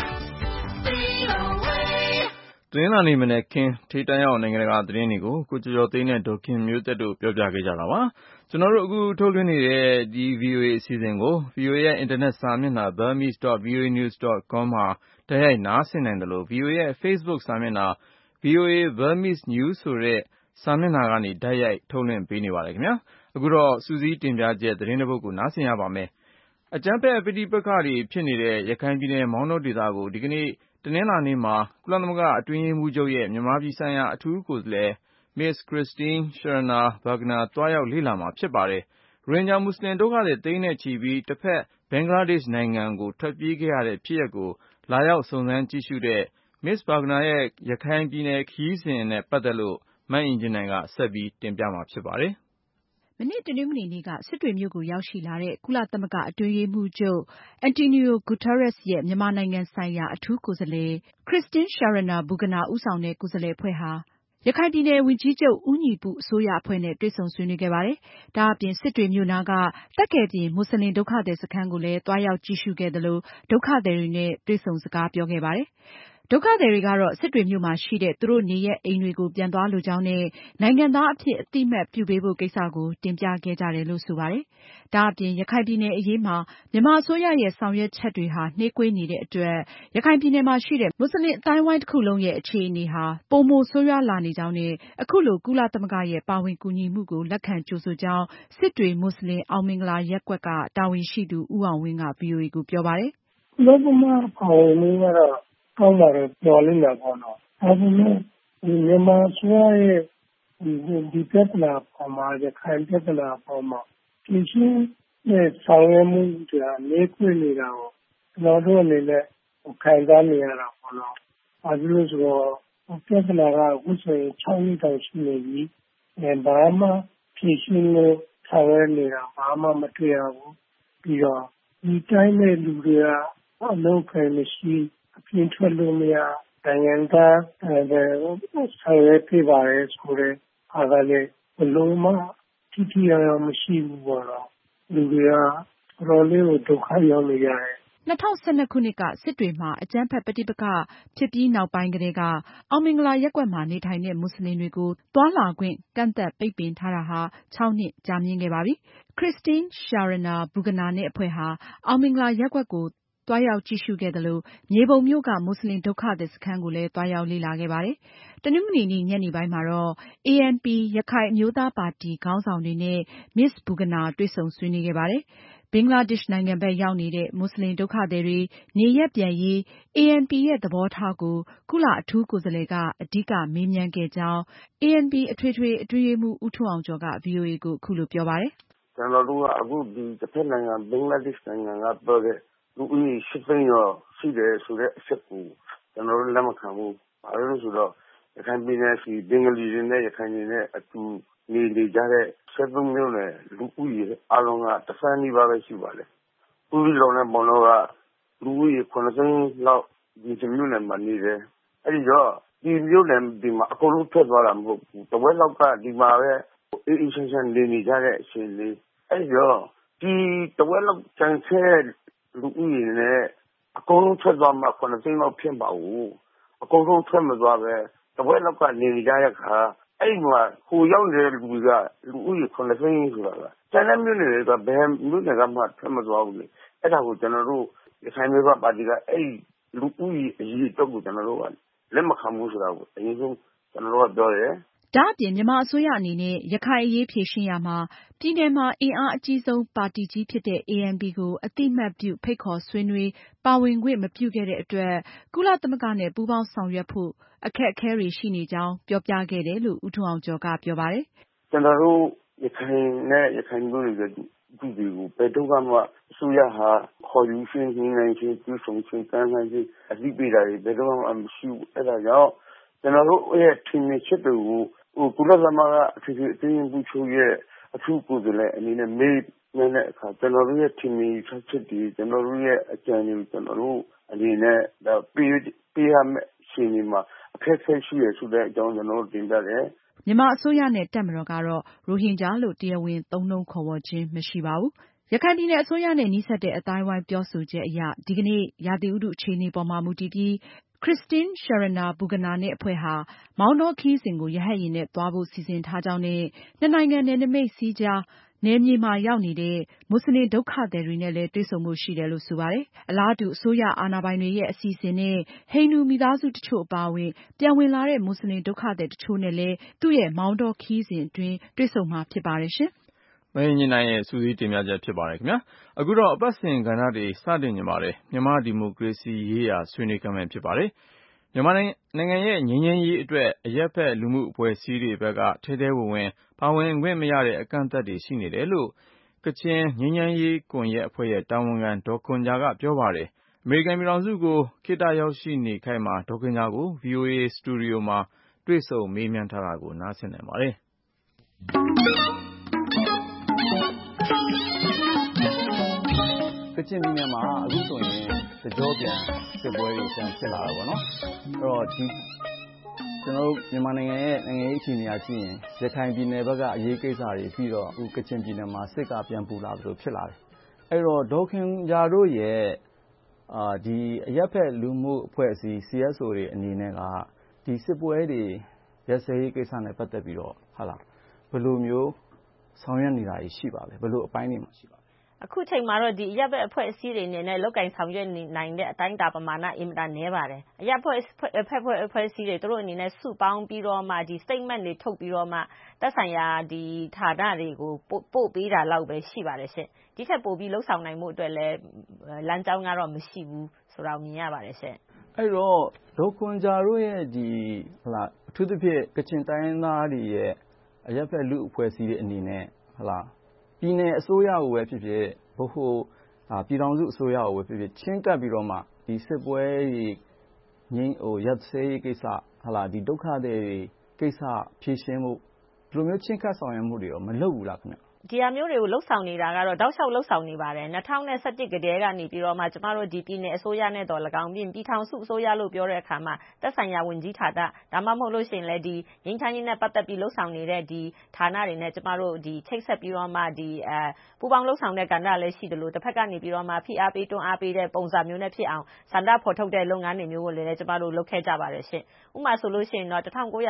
VOA သတင်းလာနေမနဲ့ခင်ထိတန်းရောက်နိုင်ငံတကာသတင်းတွေကိုကိုကျော်ကျော်သိန်းနဲ့ဒေါခင်မျိုးသက်တို့ပြောပြခဲ့ကြတာပါကျွန်တော်တို့အခုထုတ်လွှင့်နေတဲ့ဒီ VOA အစီအစဉ်ကို VOA ရဲ့အင်တာနက်စာမျက်နှာ burmese.voanews.com မှာတိုက်ရိုက်နားဆင်နိုင်တယ်လို့ VOA ရဲ့ Facebook စာမျက်နှာ VOA Burmese News ဆိုတဲ့စာမျက်နှာကနေတိုက်ရိုက်ထုတ်လွှင့်ပေးနေပါတယ်ခင်ဗျာအခုတော့စူးစီးတင်ပြချက်သတင်းတစ်ပုဒ်ကိုနားဆင်ရပါမယ်အကြမ်းဖက်ပဋိပက္ခတွေဖြစ်နေတဲ့ရခိုင်ပြည်နယ်မောင်တောဒေသကိုဒီကနေ့တနင်္လာနေ့မှာကုလသမဂ္ဂအတွင်းရေးမှူးချုပ်ရဲ့မြန်မာပြည်ဆိုင်ရာအထူးကိုယ်စားလှယ် Ms. Christine Schraner Burgener သွားရောက်လေ့လာမှာဖြစ်ပါတယ်။ရိုဟင်ဂျာမွတ်စလင်ဒုက္ခသည်သိန်းနဲ့ချီပြီးတစ်ဖက်ဘင်္ဂလားဒေ့ရှ်နိုင်ငံကိုထွက်ပြေးခဲ့ရတဲ့ဖြစ်ရပ်ကိုလာရောက်စုံစမ်းကြည့်ရှုတဲ့ Ms. Burgener ရဲ့ရခိုင်ပြည်နယ်ခရီးစဉ်နဲ့ပတ်သက်လို့မအင်ကြင်းနိုင်ကဆက်ပြီးတင်ပြမှာဖြစ်ပါတယ်။မနေ့တနင်္ဂနွေနေ့ကစစ်တွေမြို့ကိုရောက်ရှိလာတဲ့ကုလသမဂ္ဂအတွင်းရေးမှူးချုပ် Antonio Guterres ရဲ့မြန်မာနိုင်ငံဆိုင်ရာအထူးကိုယ်စားလှယ် Christine Schraner Burgener ဦးဆောင်တဲ့ကိုယ်စားလှယ်အဖွဲ့ဟာရခိုင်ပြည်နယ်ဝန်ကြီးချုပ်ဦးညီပုအစိုးရအဖွဲ့နဲ့တွေ့ဆုံဆွေးနွေးခဲ့ပါတယ်။ဒါအပြင်စစ်တွေမြို့နားကသက်ကယ်ပြင်မွတ်စလင်ဒုက္ခသည်စခန်းကိုလည်းသွားရောက်ကြည့်ရှုခဲ့သလိုဒုက္ခသည်တွေနဲ့တွေ့ဆုံစကားပြောခဲ့ပါတယ်။ဒုက္ခသည်တွေကတော့စစ်တွေမြို့မှာရှိတဲ့သူတို့နေရပ်အိမ်တွေကိုပြန်သွားလိုကြောင်းနဲ့နိုင်ငံသားအဖြစ်အသိအမှတ်ပြုပေးဖို့ကိစ္စကိုတင်ပြခဲ့ကြတယ်လို့ဆိုပါတယ်။ဒါအပြင်ရခိုင်ပြည်နယ်အရေးမှာမြန်မာအစိုးရရဲ့ဆောင်ရွက်ချက်တွေဟာနှေးကွေးနေတဲ့အတွက်ရခိုင်ပြည်နယ်မှာရှိတဲ့မွတ်စလင်အသိုင်းအဝိုင်းတစ်ခုလုံးရဲ့အခြေအနေဟာပိုမိုဆိုးရွားလာနေကြောင်းနဲ့အခုလိုကုလသမဂ္ဂရဲ့ပါဝင်ကူညီမှုကိုလက်ခံကြိုဆိုကြောင်းစစ်တွေမွတ်စလင်အောင်မင်္ဂလာရပ်ကွက်ကတာဝန်ရှိသူဦးအောင်ဝင်းက VOA ကိုပြောပါတယ်။ကုလသမဂ္ဂပါဝင်မှုကတော့ကောင်းပါတယ်ပြောလိမ့်မယ်ပေါ့နော်။ဒါပေမဲ့မြန်မာအစိုးရရဲ့ဒီပြဿနာပေါ်မှာရခိုင်ပြဿနာပေါ်မှာပြည်ရှင်းနဲ့ဆောင်ရွက်မှုတွေနေခွင့်နေတာကိုကျွန်တော်တို့အနေနဲ့ခံစားနေရတာပေါ့နော်။အဲဒီလိုဆိုတော့ပြဿနာကအခုဆိုရင်6နှစ်တောင်ရှိနေပြီ။ဘာမှပြည်ရှင်းလို့ဆောင်ရွက်နေတာဘာမှမတွေ့ရဘူး။ပြီးတော့ဒီတိုင်းမဲ့လူတွေကအလုပ်ခိုင်မရှိအပြင်ထွက်လို့မရနိုင်ငံသားဆောင်ရွက်ပြပါတယ်ဆိုတဲ့အားကလည်းဘလုံးမထိထိရောက်မရှိဘူးပေါ့နော်လူတွေကတော်လေးကိုဒုက္ခရောက်နေရတယ် 2012ခုနှစ်ကစစ်တွေမှာအကြမ်းဖက်ပဋိပက္ခဖြစ်ပြီးနောက်ပိုင်းကတည်းကအောင်မင်္ဂလာရပ်ကွက်မှာနေထိုင်တဲ့မွတ်စလင်တွေကိုသွားလာခွင့်ကန့်သတ်ပိတ်ပင်ထားတာဟာ6နှစ်ကြာမြင့်ခဲ့ပါပြီ။ Christine Schraner Burgener နဲ့အဖွဲ့ဟာအောင်မင်္ဂလာရပ်ကွက်ကိုသွားရောက်ကြည့်ရှုခဲ့သလိုမြေပုံမြို့ကမွတ်စလင်ဒုက္ခသည်စခန်းကိုလည်းသွားရောက်လေ့လာခဲ့ပါတယ်။တနင်္ဂနွေနေ့ညနေပိုင်းမှာတော့ ANP ရခိုင်အမျိုးသားပါတီခေါင်းဆောင်တွေနဲ့ Ms. Burgener တွေ့ဆုံဆွေးနွေးခဲ့ပါတယ်။ဘင်္ဂလားဒေ့ရှ်နိုင်ငံဘက်ရောက်နေတဲ့မွတ်စလင်ဒုက္ခသည်တွေနေရပ်ပြန်ရေး ANP ရဲ့သဘောထားကိုကုလအထူးကိုယ်စားလှယ်ကအဓိကမေးမြန်းခဲ့ကြောင်း ANP အထွေထွေအတွင်းရေးမှူးဦးထွန်းအောင်ကျော်က VOA ကိုအခုလိုပြောပါတယ်။ကျွန်တော်တို့ကအခုဒီတစ်ဖက်နိုင်ငံဘင်္ဂလားဒေ့ရှ်နိုင်ငံကပြောတဲ့လူဦးရေ8သိန်းရောရှိတယ်ဆိုတဲ့အချက်ကိုကျွန်တော်တို့လက်မခံဘူး။ဘာလို့လဲဆိုတော့ရခိုင်ပြည်နယ်စီဘင်္ဂလီတွေနဲ့ရခိုင်တွေနဲ့အတူနေကြတဲ့73မျိုးနဲ့လူဦးရေအလုံးကတစ်ဆန်းနီးပါးပဲရှိပါလေ။ဦးလုံးနဲ့ဘောလုံးကလူဦးရေ9သိန်းလောက်ဒီမျိုးနဲ့မနေတယ်။အဲဒီတော့ဒီမျိုးနဲ့ဒီမှာအကုန်လုံးထွက်သွားတာမဟုတ်ဘူး။တဝက်လောက်ကဒီမှာပဲအေးချမ်းနေကြတဲ့အချိန်လေးအဲဒီတော့ဒီတဝက်လောက်ကျန်တဲ့လူဦးရေနဲ့အကုန်လုံးထွက်သွားမှ9သိန်းလောက်ဖြစ်ပါဘူး။အကုန်လုံးထွက်မသွားပဲတဝက်လောက်ကနေကြတဲ့အခါအဲ့မှာဟိုရောက်နေတဲ့လူကလူဦးရေ9သိန်းဆိုတာကကျန်တဲ့မြို့နယ်တွေကဘယ်မြို့နယ်ကမှထွက်မသွားဘူးလေအဲ့ဒါကိုကျွန်တော်တို့ရခိုင်မျိုးကပါတီကအဲ့လူဦးရေအရေးအတွက်ကိုကျွန်တော်တို့ကလက်မခံဘူးဆိုတာကိုအရင်ဆုံးကျွန်တော်တို့ကပြောတယ်ဒါအပြင်မြန်မာအစိုးရအနေနဲ့ရခိုင်အရေးဖြေရှင်းရာမှာပြည်နယ်မှာအင်အားအကြီးဆုံးပါတီကြီးဖြစ်တဲ့ ANP ကိုအသိမှတ်ပြုဖိတ်ခေါ်ဆွေးနွေးပါဝင်ခွင့်မပြုခဲ့တဲ့အတွက်ကုလသမဂ္ဂနဲ့ပူးပေါင်းဆောင်ရွက်ဖို့အခက်အခဲတွေရှိနေကြောင်းပြောပြခဲ့တယ်လို့ဦးထွန်းအောင်ကျော်ကပြောပါတယ်။ကျွန်တော်တို့ရခိုင်နဲ့ရခိုင်မျိုးတွေဒီကိုဘယ်တော့မှအစိုးရဟာခေါ်ယူရှင်းနိုင်ခြင်းပြုဆောင်ခြင်းတန်းနိုင်ခြင်းအသိပေးတာတွေဘယ်တော့မှမရှိဘူး။အဲ့ဒါကြောင့်ကျွန်တော်တို့ရဲ့ထင်မြင်ချက်တွေကိုကုလသမဂ္ဂအထူးအသိဉာဏ်ပြုချုပ်ရဲ့အထူးကိုယ်စားလှယ်အနေနဲ့မေးမြန်းတဲ့အခါကျွန်တော်တို့ရဲ့ထင်မြင်ချက်တွေကျွန်တော်တို့ရဲ့အကြံတွေကိုကျွန်တော်တို့အနေနဲ့ပေးရမယ့်ရှင်ဒီမှာအခက်အခဲရှိရဆိုတဲ့အကြောင်းကျွန်တော်တို့တင်ပြတယ်မြန်မာအစိုးရနဲ့တပ်မတော်ကတော့ရိုဟင်ဂျာလို့တရားဝင်သုံးနှုန်းခေါ်ဝေါ်ခြင်းမရှိပါဘူး။ရခိုင်ပြည်နယ်အစိုးရနဲ့နီးစပ်တဲ့အသိုင်းအဝိုင်းပြောဆိုချက်အရဒီကနေ့ရာသီဥတုအခြေအနေပေါ်မှာမူတည်ပြီးChristine Schraner Burgener နဲ့အဖွဲ့ဟာမောင်တောခရီးစဉ်ကိုရဟတ်ယာဉ်နဲ့သွားဖို့စီစဉ်ထားကြောင်းနဲ့နှစ်နိုင်ငံနယ်နိမိတ်စည်းကြားနယ်မြေမှာရောက်နေတဲ့မွတ်စလင်ဒုက္ခသည်တွေနဲ့လည်းတွေ့ဆုံဖို့ရှိတယ်လို့ဆိုပါတယ်။အလားတူအစိုးရအာဏာပိုင်တွေရဲ့အစီအစဉ်နဲ့ဟိန္ဒူမိသားစုတချို့အပါအဝင်ပြန်ဝင်လာတဲ့မွတ်စလင်ဒုက္ခသည်တချို့နဲ့လည်းသူ့ရဲ့မောင်တောခရီးစဉ်အတွင်းတွေ့ဆုံမှာဖြစ်ပါတယ်ရှင်။မင်းကြီးနိုင်ရဲ့စူးစီးတင်ပြချက်ဖြစ်ပါတယ်ခင်ဗျာ။အခုတော့အပတ်စဉ်ကဏ္ဍတွေစတင်နေပါတယ်။မြန်မာဒီမိုကရေစီရေးရာဆွေးနွေးခန်းဖြစ်ပါတယ်။မြန်မာနိုင်ငံရဲ့ငြိမ်းချမ်းရေးအတွက်အရပ်ဖက်လူမှုအဖွဲ့အစည်းတွေဘက်ကထဲထဲဝင်ဝင်ပါဝင်ခွင့်မရတဲ့အကန့်အသတ်တွေရှိနေတယ်လို့ကချင်ငြိမ်းချမ်းရေးကွန်ရက်အဖွဲ့ရဲ့တာဝန်ခံဒေါ်ခွန်ဂျာကပြောပါတယ်။အမေရိကန်ပြည်ထောင်စုကိုခေတ္တရောက်ရှိနေခိုက်မှာဒေါ်ခွန်ဂျာကို VOA စတူဒီယိုမှာတွေ့ဆုံမေးမြန်းထားတာကိုနားဆင်နိုင်ပါတယ်။ကချင်ပြည်နယ်မှာအခုဆိုရင်တကြောပြန်စစ်ပွဲတွေပြန်ဖြစ်လာတာပေါ့နော်အဲ့တော့ကျွန်တော်တို့မြန်မာနိုင်ငံရဲ့နိုင်ငံရေးအခြေအနေအရကြည့်ရင်ရခိုင်ပြည်နယ်ဘက်ကအရေးကိစ္စတွေပြီးတော့အခုကချင်ပြည်နယ်မှာစစ်ကပြန်ပူလာလို့ဖြစ်လာတယ်အဲ့တော့ဒေါ်ခင်ဂျာတို့ရဲ့ဒီအရပ်ဖက်လူမှုအဖွဲ့အစည်း CSO တွေအနေနဲ့ကဒီစစ်ပွဲတွေရက်စဲရေးကိစ္စနဲ့ပတ်သက်ပြီးတော့ဟာလားဘယ်လိုမျိုးဆောင်ရွက်နေတာရှိပါလဲဘယ်လိုအပိုင်းတွေမှာရှိပါအခုချိန်မှာတော့ဒီအရပ်ဘက်အဖွဲ့အစည်းတွေအနေနဲ့လောက်ကင်ဆောင်ရွက်နိုင်တဲ့အတိုင်းအတာပမာဏအင်မတန်နည်းပါတယ်။အရပ်ဘက်အဖွဲ့အစည်းတွေသူတို့အနေနဲ့စုပေါင်းပြီးတော့မှဒီ statement တွေထုတ်ပြီးတော့မှသက်ဆိုင်ရာဒီဌာနတွေကိုပို့ပေးတာလောက်ပဲရှိပါတယ်ရှင့်။ဒီထက်ပိုပြီးလှုပ်ဆောင်နိုင်မှုအတွက်လည်းလမ်းကြောင်းကတော့မရှိဘူးဆိုတာကိုမြင်ရပါတယ်ရှင့်။အဲ့တော့ဒေါ်ခွန်ဂျာတို့ရဲ့ဒီဟလာအထူးသဖြင့်ကချင်တိုင်းရင်းသားတွေရဲ့အရပ်ဘက်လူအဖွဲ့အစည်းတွေအနေနဲ့ဟလာပြည်နယ်အစိုးရကိုပဲဖြစ်ဖြစ်ဘို့ပြည်ထောင်စုအစိုးရကိုပဲဖြစ်ဖြစ်ချင်းကပ်ပြီးတော့မှဒီစစ်ပွဲကြီးငင်းရပ်စဲရေးကိစ္စဟလာဒီဒုက္ခတွေကိစ္စဖြေရှင်းမှုဒီလိုမျိုးချင်းကပ်ဆောင်ရွက်မှုတွေရောမလုပ်ဘူးလားခင်ဗျဒီအမျိုးတွေကိုလှုပ်ဆောင်နေတာကတော့တောက်လျှောက်လှုပ်ဆောင်နေပါတယ်2011ကတည်းကနေပြီးတော့မှကျမတို့ဒီပြည်နယ်အစိုးရနဲ့တော်၎င်းပြည်ထောင်စုအစိုးရလို့ပြောတဲ့အခါမှာသက်ဆိုင်ရာဝန်ကြီးဌာနဒါမှမဟုတ်လို့ရှိရင်လည်းဒီငင်းချမ်းရေးနဲ့ပတ်သက်ပြီးလှုပ်ဆောင်နေတဲ့ဒီဌာနတွေနဲ့ကျမတို့ဒီချိတ်ဆက်ပြီးတော့မှဒီပူပေါင်းလှုပ်ဆောင်တဲ့ကဏ္ဍလည်းရှိတယ်လို့တစ်ဖက်ကနေပြီးတော့မှဖိအားပေးတွန်းအားပေးတဲ့ပုံစံမျိုးနဲ့ဖြစ်အောင်စန္ဒဖော်ထုတ်တဲ့လုပ်ငန်းတွေမျိုးကိုလည်းကျမတို့လုပ်ခဲ့ကြပါတယ်ရှင့်ဥပမာဆိုလို့ရှိရင်တော့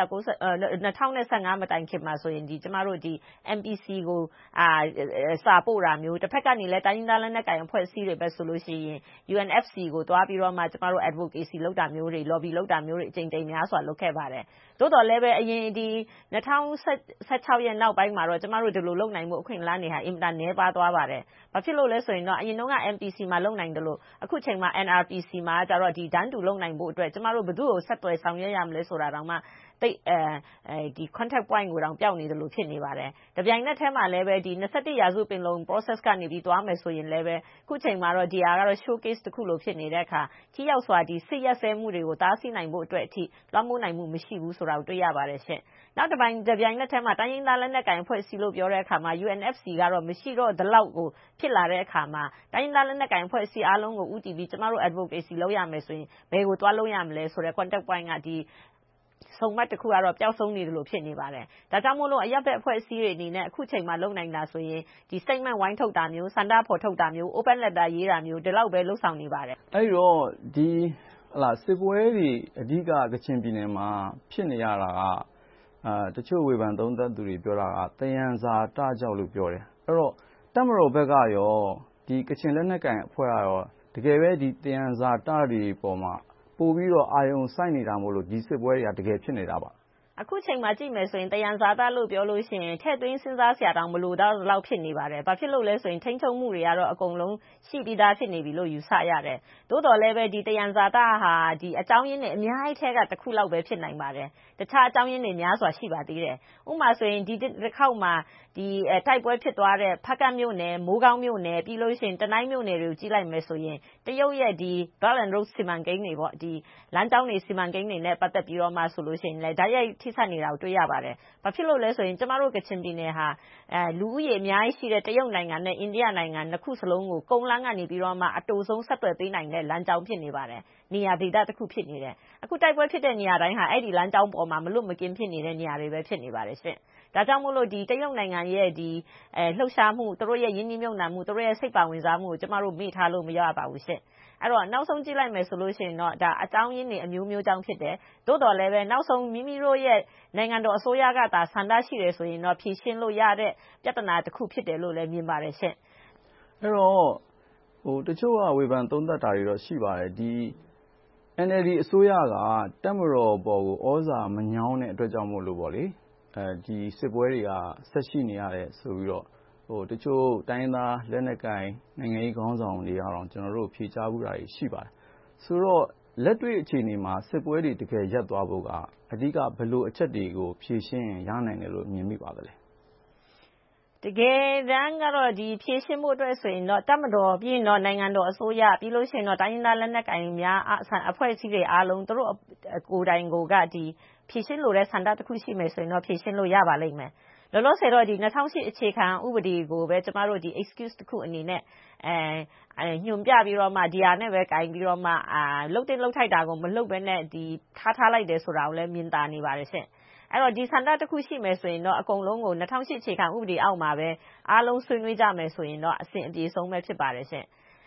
2015မတိုင်ခင်မှာဆိုရင်ဒီကျမတို့ဒီ MPC ကိုစာပို့တာမျိုးတစ်ဖက်ကနေလည်းတိုင်းရင်းသားလက်နက်ကိုင်အဖွဲ့အစည်းတွေပဲဆိုလို့ရှိရင် UNFC ကိုတွားပြီးတော့မှကျမတို့ advocacy လုပ်တာမျိုးတွေ lobby လုပ်တာမျိုးတွေအကြိမ်ကြိမ်များစွာလုပ်ခဲ့ပါတယ်သို့တော်လည်းပဲအရင်ဒီ2016ရဲ့နောက်ပိုင်းမှာတော့ကျမတို့ဒီလိုလုပ်နိုင်မှုအခွင့်အလမ်းတွေဟာအင်မတန်နည်းပါးသွားပါတယ်ဘာဖြစ်လို့လဲဆိုရင်တော့အရင်က MPC မှာလုပ်နိုင်တယ်လို့အခုချိန်မှာ NRPC မှာကျတော့ဒီတန်းတူလုပ်နိုင်ဖို့အတွက်ကျမတို့ဘယ်သူ့ကိုဆက်သွယ်ဆောင်ရွက်ရမလဲဆိုတာတောင်မှတိတ်ဒီ contact point ကိုတောင်ပျောက်နေတယ်လို့ဖြစ်နေပါတယ်။တပြိုင်နက်တည်းမှာလည်းပဲဒီ21ရာစုပင်လုံ process ကနေပြီးသွားမယ်ဆိုရင်လည်းပဲခုချိန်မှာတော့ဒီဟာကတော့ showcase တစ်ခုလို့ဖြစ်နေတဲ့အခါကြီးရောက်စွာဒီစစ်ရက်စဲမှုတွေကိုတားဆီးနိုင်ဖို့အတွက်အထိလွှမ်းမိုးနိုင်မှုမရှိဘူးဆိုတာကိုတွေ့ရပါတယ်ရှင့်။နောက်တစ်ပြိုင်နက်တည်းမှာတိုင်းရင်းသားလက်နက်ကိုင်အဖွဲ့အစည်းလို့ပြောတဲ့အခါမှာ UNFC ကတော့မရှိတော့ဒီလောက်ကိုဖြစ်လာတဲ့အခါမှာတိုင်းရင်းသားလက်နက်ကိုင်အဖွဲ့အစည်းအားလုံးကိုဦးတည်ပြီးကျမတို့ advocacy လုပ်ရမယ်ဆိုရင်ဘယ်ကိုသွားလုပ်ရမလဲဆိုတဲ့ contact point ကဒီဆုံးမတစ်ခုကတော့ပျောက်ဆုံးနေတယ်လို့ဖြစ်နေပါတယ်။ဒါကြောင့်မို့လို့အရပ်ဘက်အဖွဲ့အစည်းတွေအနေနဲ့အခုချိန်မှာလုပ်နိုင်တာဆိုရင်ဒီ statement ဝိုင်းထုတ်တာမျိုးစန္ဒဖော်ထုတ်တာမျိုး open letter ရေးတာမျိုးဒီလောက်ပဲလှုပ်ဆောင်နေပါတယ်။အဲ့တော့ဒီစစ်ပွဲတွေအဓိကကချင်ပြည်နယ်မှာဖြစ်နေရတာကတချို့ဝေဖန်သုံးသပ်သူတွေပြောတာကတယံဇာတကြောက်လို့ပြောတယ်။အဲ့တော့တပ်မတော်ဘက်ကရောဒဒီကချင်လက်နက်ကိုင်အဖွဲ့ကတော့တကယ်ပဲဒီသယံဇာတတွေပေါ်မှာပို့ပြီးတော့အာရုံစိုက်နေတာမို့လို့ဒီစစ်ပွဲတွေကတကယ်ဖြစ်နေတာပါအခုချိန်မှာကြည့်မယ်ဆိုရင်တယံဇာတလို့ပြောလို့ရှိရင်ထည့်သွင်းစဉ်းစားစရာတောင်မလိုတော့လောက်ဖြစ်နေပါတယ်။ဘာဖြစ်လို့လဲဆိုရင်ထိန်းချုပ်မှုတွေကတော့အကုန်လုံးရှိပြီးသားဖြစ်နေပြီလို့ယူဆရတယ်။သို့တော်လည်းပဲဒီတယံဇာတဟာဒီအကြောင်းရင်းနဲ့အများကြီးထဲကတစ်ခုလောက်ပဲဖြစ်နိုင်ပါတယ်။တခြားအကြောင်းရင်းတွေများစွာရှိပါသေးတယ်။ဥပမာဆိုရင်ဒီတစ်ခေါက်မှာဒီတိုက်ပွဲဖြစ်သွားတဲ့ဖားကန့်မြို့နယ်မိုးကောင်းမြို့နယ်ပြီးလို့ရှိရင်တနိုင်းမြို့နယ်တွေကိုကြည့်လိုက်မယ်ဆိုရင်တရုတ်ရဲ့ဒီ Belt and Road စီမံကိန်းတွေပေါ့ဒီလမ်းကြောင်းတွေစီမံကိန်းတွေနဲ့ပတ်သက်ပြီးတော့မှဆိုလို့ရှိရင်လည်းဓာတ်ရိုက်ထိစပ်နေတာကိုတွေ့ရပါတယ်။ဘာဖြစ်လို့လဲဆိုရင်ကျမတို့ကချင်ပြည်နယ်ဟာလူဦးရေအများကြီးရှိတဲ့တရုတ်နိုင်ငံနဲ့အိန္ဒိယနိုင်ငံနှစ်ခုစလုံးကိုကုန်းလမ်းကနေပြီးတော့မှအတူဆုံးဆက်သွယ်ပေးနိုင်တဲ့လမ်းကြောင်းဖြစ်နေပါတယ်။နေရာဒေသတစ်ခုဖြစ်နေတယ်။အခုတိုက်ပွဲဖြစ်တဲ့နေရာတိုင်းဟာအဲ့ဒီလမ်းကြောင်းပေါ်မှာမလွတ်မကင်းဖြစ်နေတဲ့နေရာတွေပဲဖြစ်နေပါတယ်ရှင့်။ဒါကြောင့်မို့လို့ဒီတရုတ်နိုင်ငံရဲ့ဒီလှုပ်ရှားမှုသူတို့ရဲ့ယင်းနှိမ့်မြုပ်နှံမှုသူတို့ရဲ့စိတ်ပါဝင်စားမှုကိုကျမတို့မေ့ထားလို့မရပါဘူးရှင့်။အဲ့တော့နောက်ဆုံးကြည့်လိုက်မယ်ဆိုလို့ရှိရင်တော့ဒါအကြောင်းရင်းတွေအမျိုးမျိုးကြောင့်ဖြစ်တယ်။သို့တော်လည်းပဲနောက်ဆုံးမိမိတို့ရဲ့နိုင်ငံတော်အစိုးရကသာဆန္ဒရှိတယ်ဆိုရင်တော့ဖြေရှင်းလို့ရတဲ့ပြဿနာတစ်ခုဖြစ်တယ်လို့လည်းမြင်ပါတယ်ရှင့်။အဲ့တော့တချို့ကဝေဖန်သုံးသပ်တာတွေတော့ရှိပါတယ်ဒီ NLD အစိုးရကတပ်မတော်ပေါ်ကိုဩဇာမညောင်းတဲ့အတွက်ကြောင့်မို့လို့ပေါ့လေဒီစစ်ပွဲတွေကဆက်ရှိနေရတယ်ဆိုပြီးတော့တချို့တိုင်းသားလက်နက်ကိုင်နိုင်ငံရေးခေါင်းဆောင်တွေကတော့ကျွန်တော်တို့ဖြေကြားမှုတာရှိပါတယ်ဆိုတော့လက်တွေ့အခြေအနေမှာစစ်ပွဲတွေတကယ်ရပ်သွားဖို့ကအဓိကဘယ်လိုအချက်တွေကိုဖြေရှင်းရနိုင်တယ်လို့မြင်မိပါသလဲတကယ်တမ်းကတော့ဒီဖြည့်ရှင်းမှုအတွက်ဆိုရင်တော့တပ်မတော်ပြီးရင်တော့နိုင်ငံတော်အစိုးရပြီးလို့ရှိရင်တော့တိုင်းရင်းသားလက်နက်ကိုင်များအဖွဲ့အစည်းတွေအားလုံးတို့ကိုယ်တိုင်ကိုကဒီဖြည့်ရှင်းလို့တဲ့ဆန္ဒတစ်ခုရှိမယ်ဆိုရင်တော့ဖြည့်ရှင်းလို့ရပါလိမ့်မယ်လောလောဆယ်တော့ဒီ2008အခြေခံဥပဒေကိုပဲကျမတို့ဒီ excuse တစ်ခုအနေနဲ့ညွှန်ပြပြီးတော့မှဒီဟာနဲ့ပဲကင်ပြီးတော့မှလုတ်တင်လုတ်ထိုက်တာကိုမလုတ်ဘဲနဲ့ဒီထားလိုက်တယ်ဆိုတာကိုလည်းမြင်သာနေပါတယ်ရှင့်အဲ့တော့ဒီဆန္ဒတစ်ခုရှိမယ်ဆိုရင်တော့အကုန်လုံးကို2008အခြေခံဥပဒေအောက်မှာပဲအားလုံးဆွေးနွေးကြမယ်ဆိုရင်တော့အဆင်အပြေဆုံးပဲဖြစ်ပါတယ်ရှင့်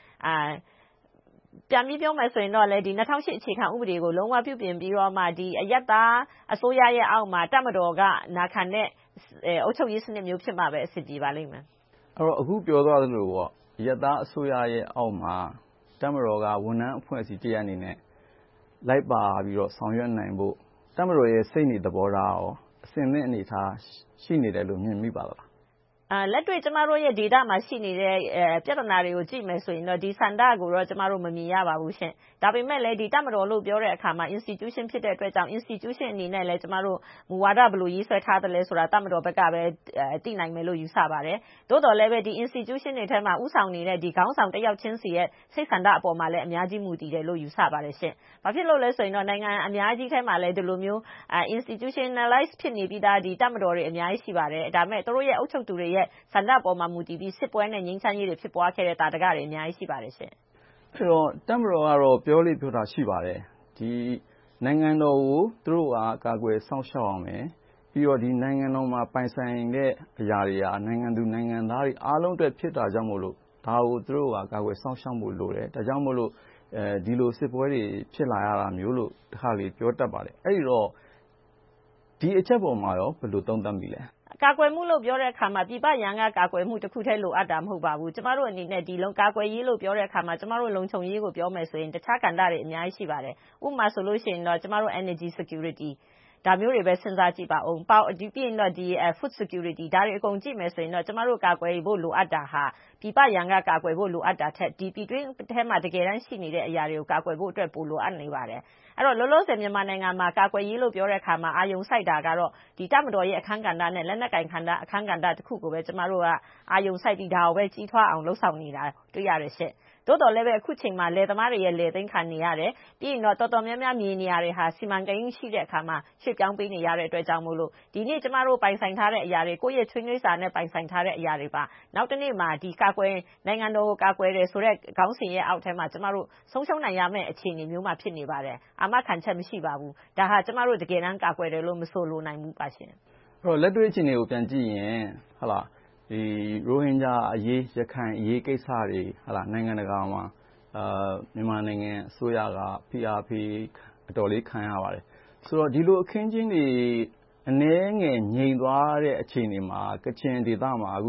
ပြန်ပြီးပြောမယ်ဆိုရင်တော့လေဒီ2008အခြေခံဥပဒေကိုလုံးဝပြုပြင်ပြီးတော့မှဒီအယက်သားအစိုးရရဲ့အောက်မှာတပ်မတော်ကနာခံတဲ့အုပ်ချုပ်ရေးစနစ်မျိုးဖြစ်မှာပဲအဆင်ပြေပါလိမ့်မယ်အဲ့တော့အခုပြောသွားသလိုပေါ့အယက်သားအစိုးရရဲ့အောက်မှာတပ်မတော်ကဝန်ထမ်းအဖွဲ့အစည်းတရက်အနေနဲ့လိုက်ပါပြီးတော့ဆောင်ရွက်နိုင်ဖို့တပ်မတော်ရဲ့စိတ်နေသဘောထားရောအဆင်သင့်အနေထားရှိနေတယ်လို့မြင်မိပါလားလက်တွေ့ကျမတို့ရဲ့ဒေတာမှာရှိနေတဲ့ပြဿနာတွေကိုကြည့်မယ်ဆိုရင်တော့ဒီဆန္ဒကိုတော့ကျမတို့မမြင်ရပါဘူးရှင့်ဒါပေမဲ့လည်းဒီတပ်မတော်လို့ပြောတဲ့အခါမှာ institution ဖြစ်တဲ့အတွက်ကြောင့် institution အနေနဲ့လည်းကျမတို့မူဝါဒဘယ်လိုရေးဆွဲထားသလဲဆိုတာတပ်မတော်ဘက်ကပဲသိနိုင်မယ်လို့ယူဆပါတယ်သို့တော်လည်းပဲဒီ institution တွေထဲမှာဥဆောင်နေတဲ့ဒီခေါင်းဆောင်တစ်ယောက်ချင်းစီရဲ့စိတ်ဆန္ဒအပေါ်မှာလည်းအများကြီးမူတည်တယ်လို့ယူဆပါတယ်ရှင့်ဘာဖြစ်လို့လဲဆိုရင်တော့နိုင်ငံအများကြီးထဲမှာလည်းဒီလိုမျိုး institutionalize ဖြစ်နေပြီးသားဒီတပ်မတော်တွေအများကြီးရှိပါတယ်ဒါပေမဲ့သူတို့ရဲ့အုပ်ချုပ်သူတွေရဲ့ဆန္ဒပေါ်မှာမူတည်ပြီးစစ်ပွဲနဲ့ငြိမ်းချမ်းရေးတွေဖြစ်ပွားခဲ့တဲ့တာတကတွေအများကြီးရှိပါတယ်ရှင့်အဲ့တော့တပ်မတော်ကတော့ပြောလိပြောတာရှိပါတယ်ဒီနိုင်ငံတော်ကိုသူတို့ကကာကွယ်စောင့်ရှောက်အောင်မယ်ပြီးတော့ဒီနိုင်ငံတော်မှာပိုင်ဆိုင်တဲ့အရာတွေကနိုင်ငံသူနိုင်ငံသားတွေအားလုံးအတွက်ဖြစ်တာကြောင့်မို့လို့ဒါကိုသူတို့ကကာကွယ်စောင့်ရှောက်မှုလိုတယ်ဒါကြောင့်မို့လို့ဒီလိုစစ်ပွဲတွေဖြစ်လာရတာမျိုးလို့တစ်ခါလေပြောတတ်ပါတယ်အဲ့ဒီတော့ဒီအချက်ပေါ်မှာရောဘယ်လိုသုံးသပ်မိလဲကာကွယ်မှုလို့ပြောတဲ့အခါမှာပြပရန်ကကာကွယ်မှုတစ်ခုတည်းလိုအပ်တာမဟုတ်ပါဘူးကျမတို့အနေနဲ့ဒီလုံးကာကွယ်ရေးလို့ပြောတဲ့အခါမှာကျမတို့လုံခြုံရေးကိုပြောမယ်ဆိုရင်တခြားကဏ္ဍတွေအများကြီးရှိပါတယ်ဥပမာဆိုလို့ရှိရင်တော့ကျမတို့ energy security ဒါမျိုးတွေပဲစဉ်းစားကြည့်ပါဦးဒီပြီးရင်တော့ဒီ food security ဒါတွေအကုန်ကြည့်မယ်ဆိုရင်တော့ကျမတို့ကာကွယ်ဖို့လိုအပ်တာဟာပြပရန်ကကာကွယ်ဖို့လိုအပ်တာထက်ဒီပြည်တွင်းထဲမှာတကယ်တမ်းရှိနေတဲ့အရာတွေကိုကာကွယ်ဖို့အတွက်ပိုလိုအပ်နေပါတယ်အဲ့တော့လောလောဆယ်မြန်မာနိုင်ငံမှာကာကွယ်ရေးလို့ပြောတဲ့အခါမှာအာယုံစိုက်တာကတော့ဒီတပ်မတော်ရဲ့အခန်းကဏ္ဍနဲ့လက်နက်ကင်အခန်းကဏ္ဍတစ်ခုကိုပဲကျမတို့ကအာယုံစိုက်ပြီးဒါကိုပဲကြီးထွားအောင်လှုပ်ဆောင်နေတာတွေ့ရတဲ့ရှင့်သို့တော်လည်းပဲအခုချိန်မှာလယ်သမားတွေရဲ့လယ်သိမ်းခံနေရတယ်ပြီးရင်တော့တော်တော်များများမြေနေရာတွေဟာစီမံကိန်းရှိတဲ့အခါမှာရွှေ့ပြောင်းပေးနေရတဲ့အတွက်ကြောင့်မို့လို့ဒီနေ့ကျမတို့ပိုင်ဆိုင်ထားတဲ့အရာတွေကိုယ့်ရဲ့ချွေးနွေးစာနဲ့ပိုင်ဆိုင်ထားတဲ့အရာတွေပါနောက်တစ်နေ့မှာဒီကာကွယ်နိုင်ငံတော်ကိုကာကွယ်တယ်ဆိုတဲ့ခေါင်းစဉ်ရဲ့အောက်ထဲမှာကျမတို့ဆုံးရှုံးနိုင်ရမယ့်အခြေအနေမျိုးမှာဖြစ်နေပါတယ်အာမခံချက်မရှိပါဘူးဒါဟာကျမတို့တကယ်တမ်းကာကွယ်တယ်လို့မဆိုလိုနိုင်ဘူးပါရှင်အဲ့တော့လက်တွေ့အခြေအနေကိုပြန်ကြည့်ရင်ဟုတ်လားဒီရိုဟင်ဂျာအရေးရခိုင်အရေးကိစ္စတွေဟုတ်လားနိုင်ငံတကာမှာမြန်မာနိုင်ငံအစိုးရက PRP အတော်လေးခံရပါတယ်ဆိုတော့ဒီလိုအခင်းချင်းတွေအနည်းငယ်ငြိမ်သွားတဲ့အခြေအနေမှာကချင်ဒေသမှာအခု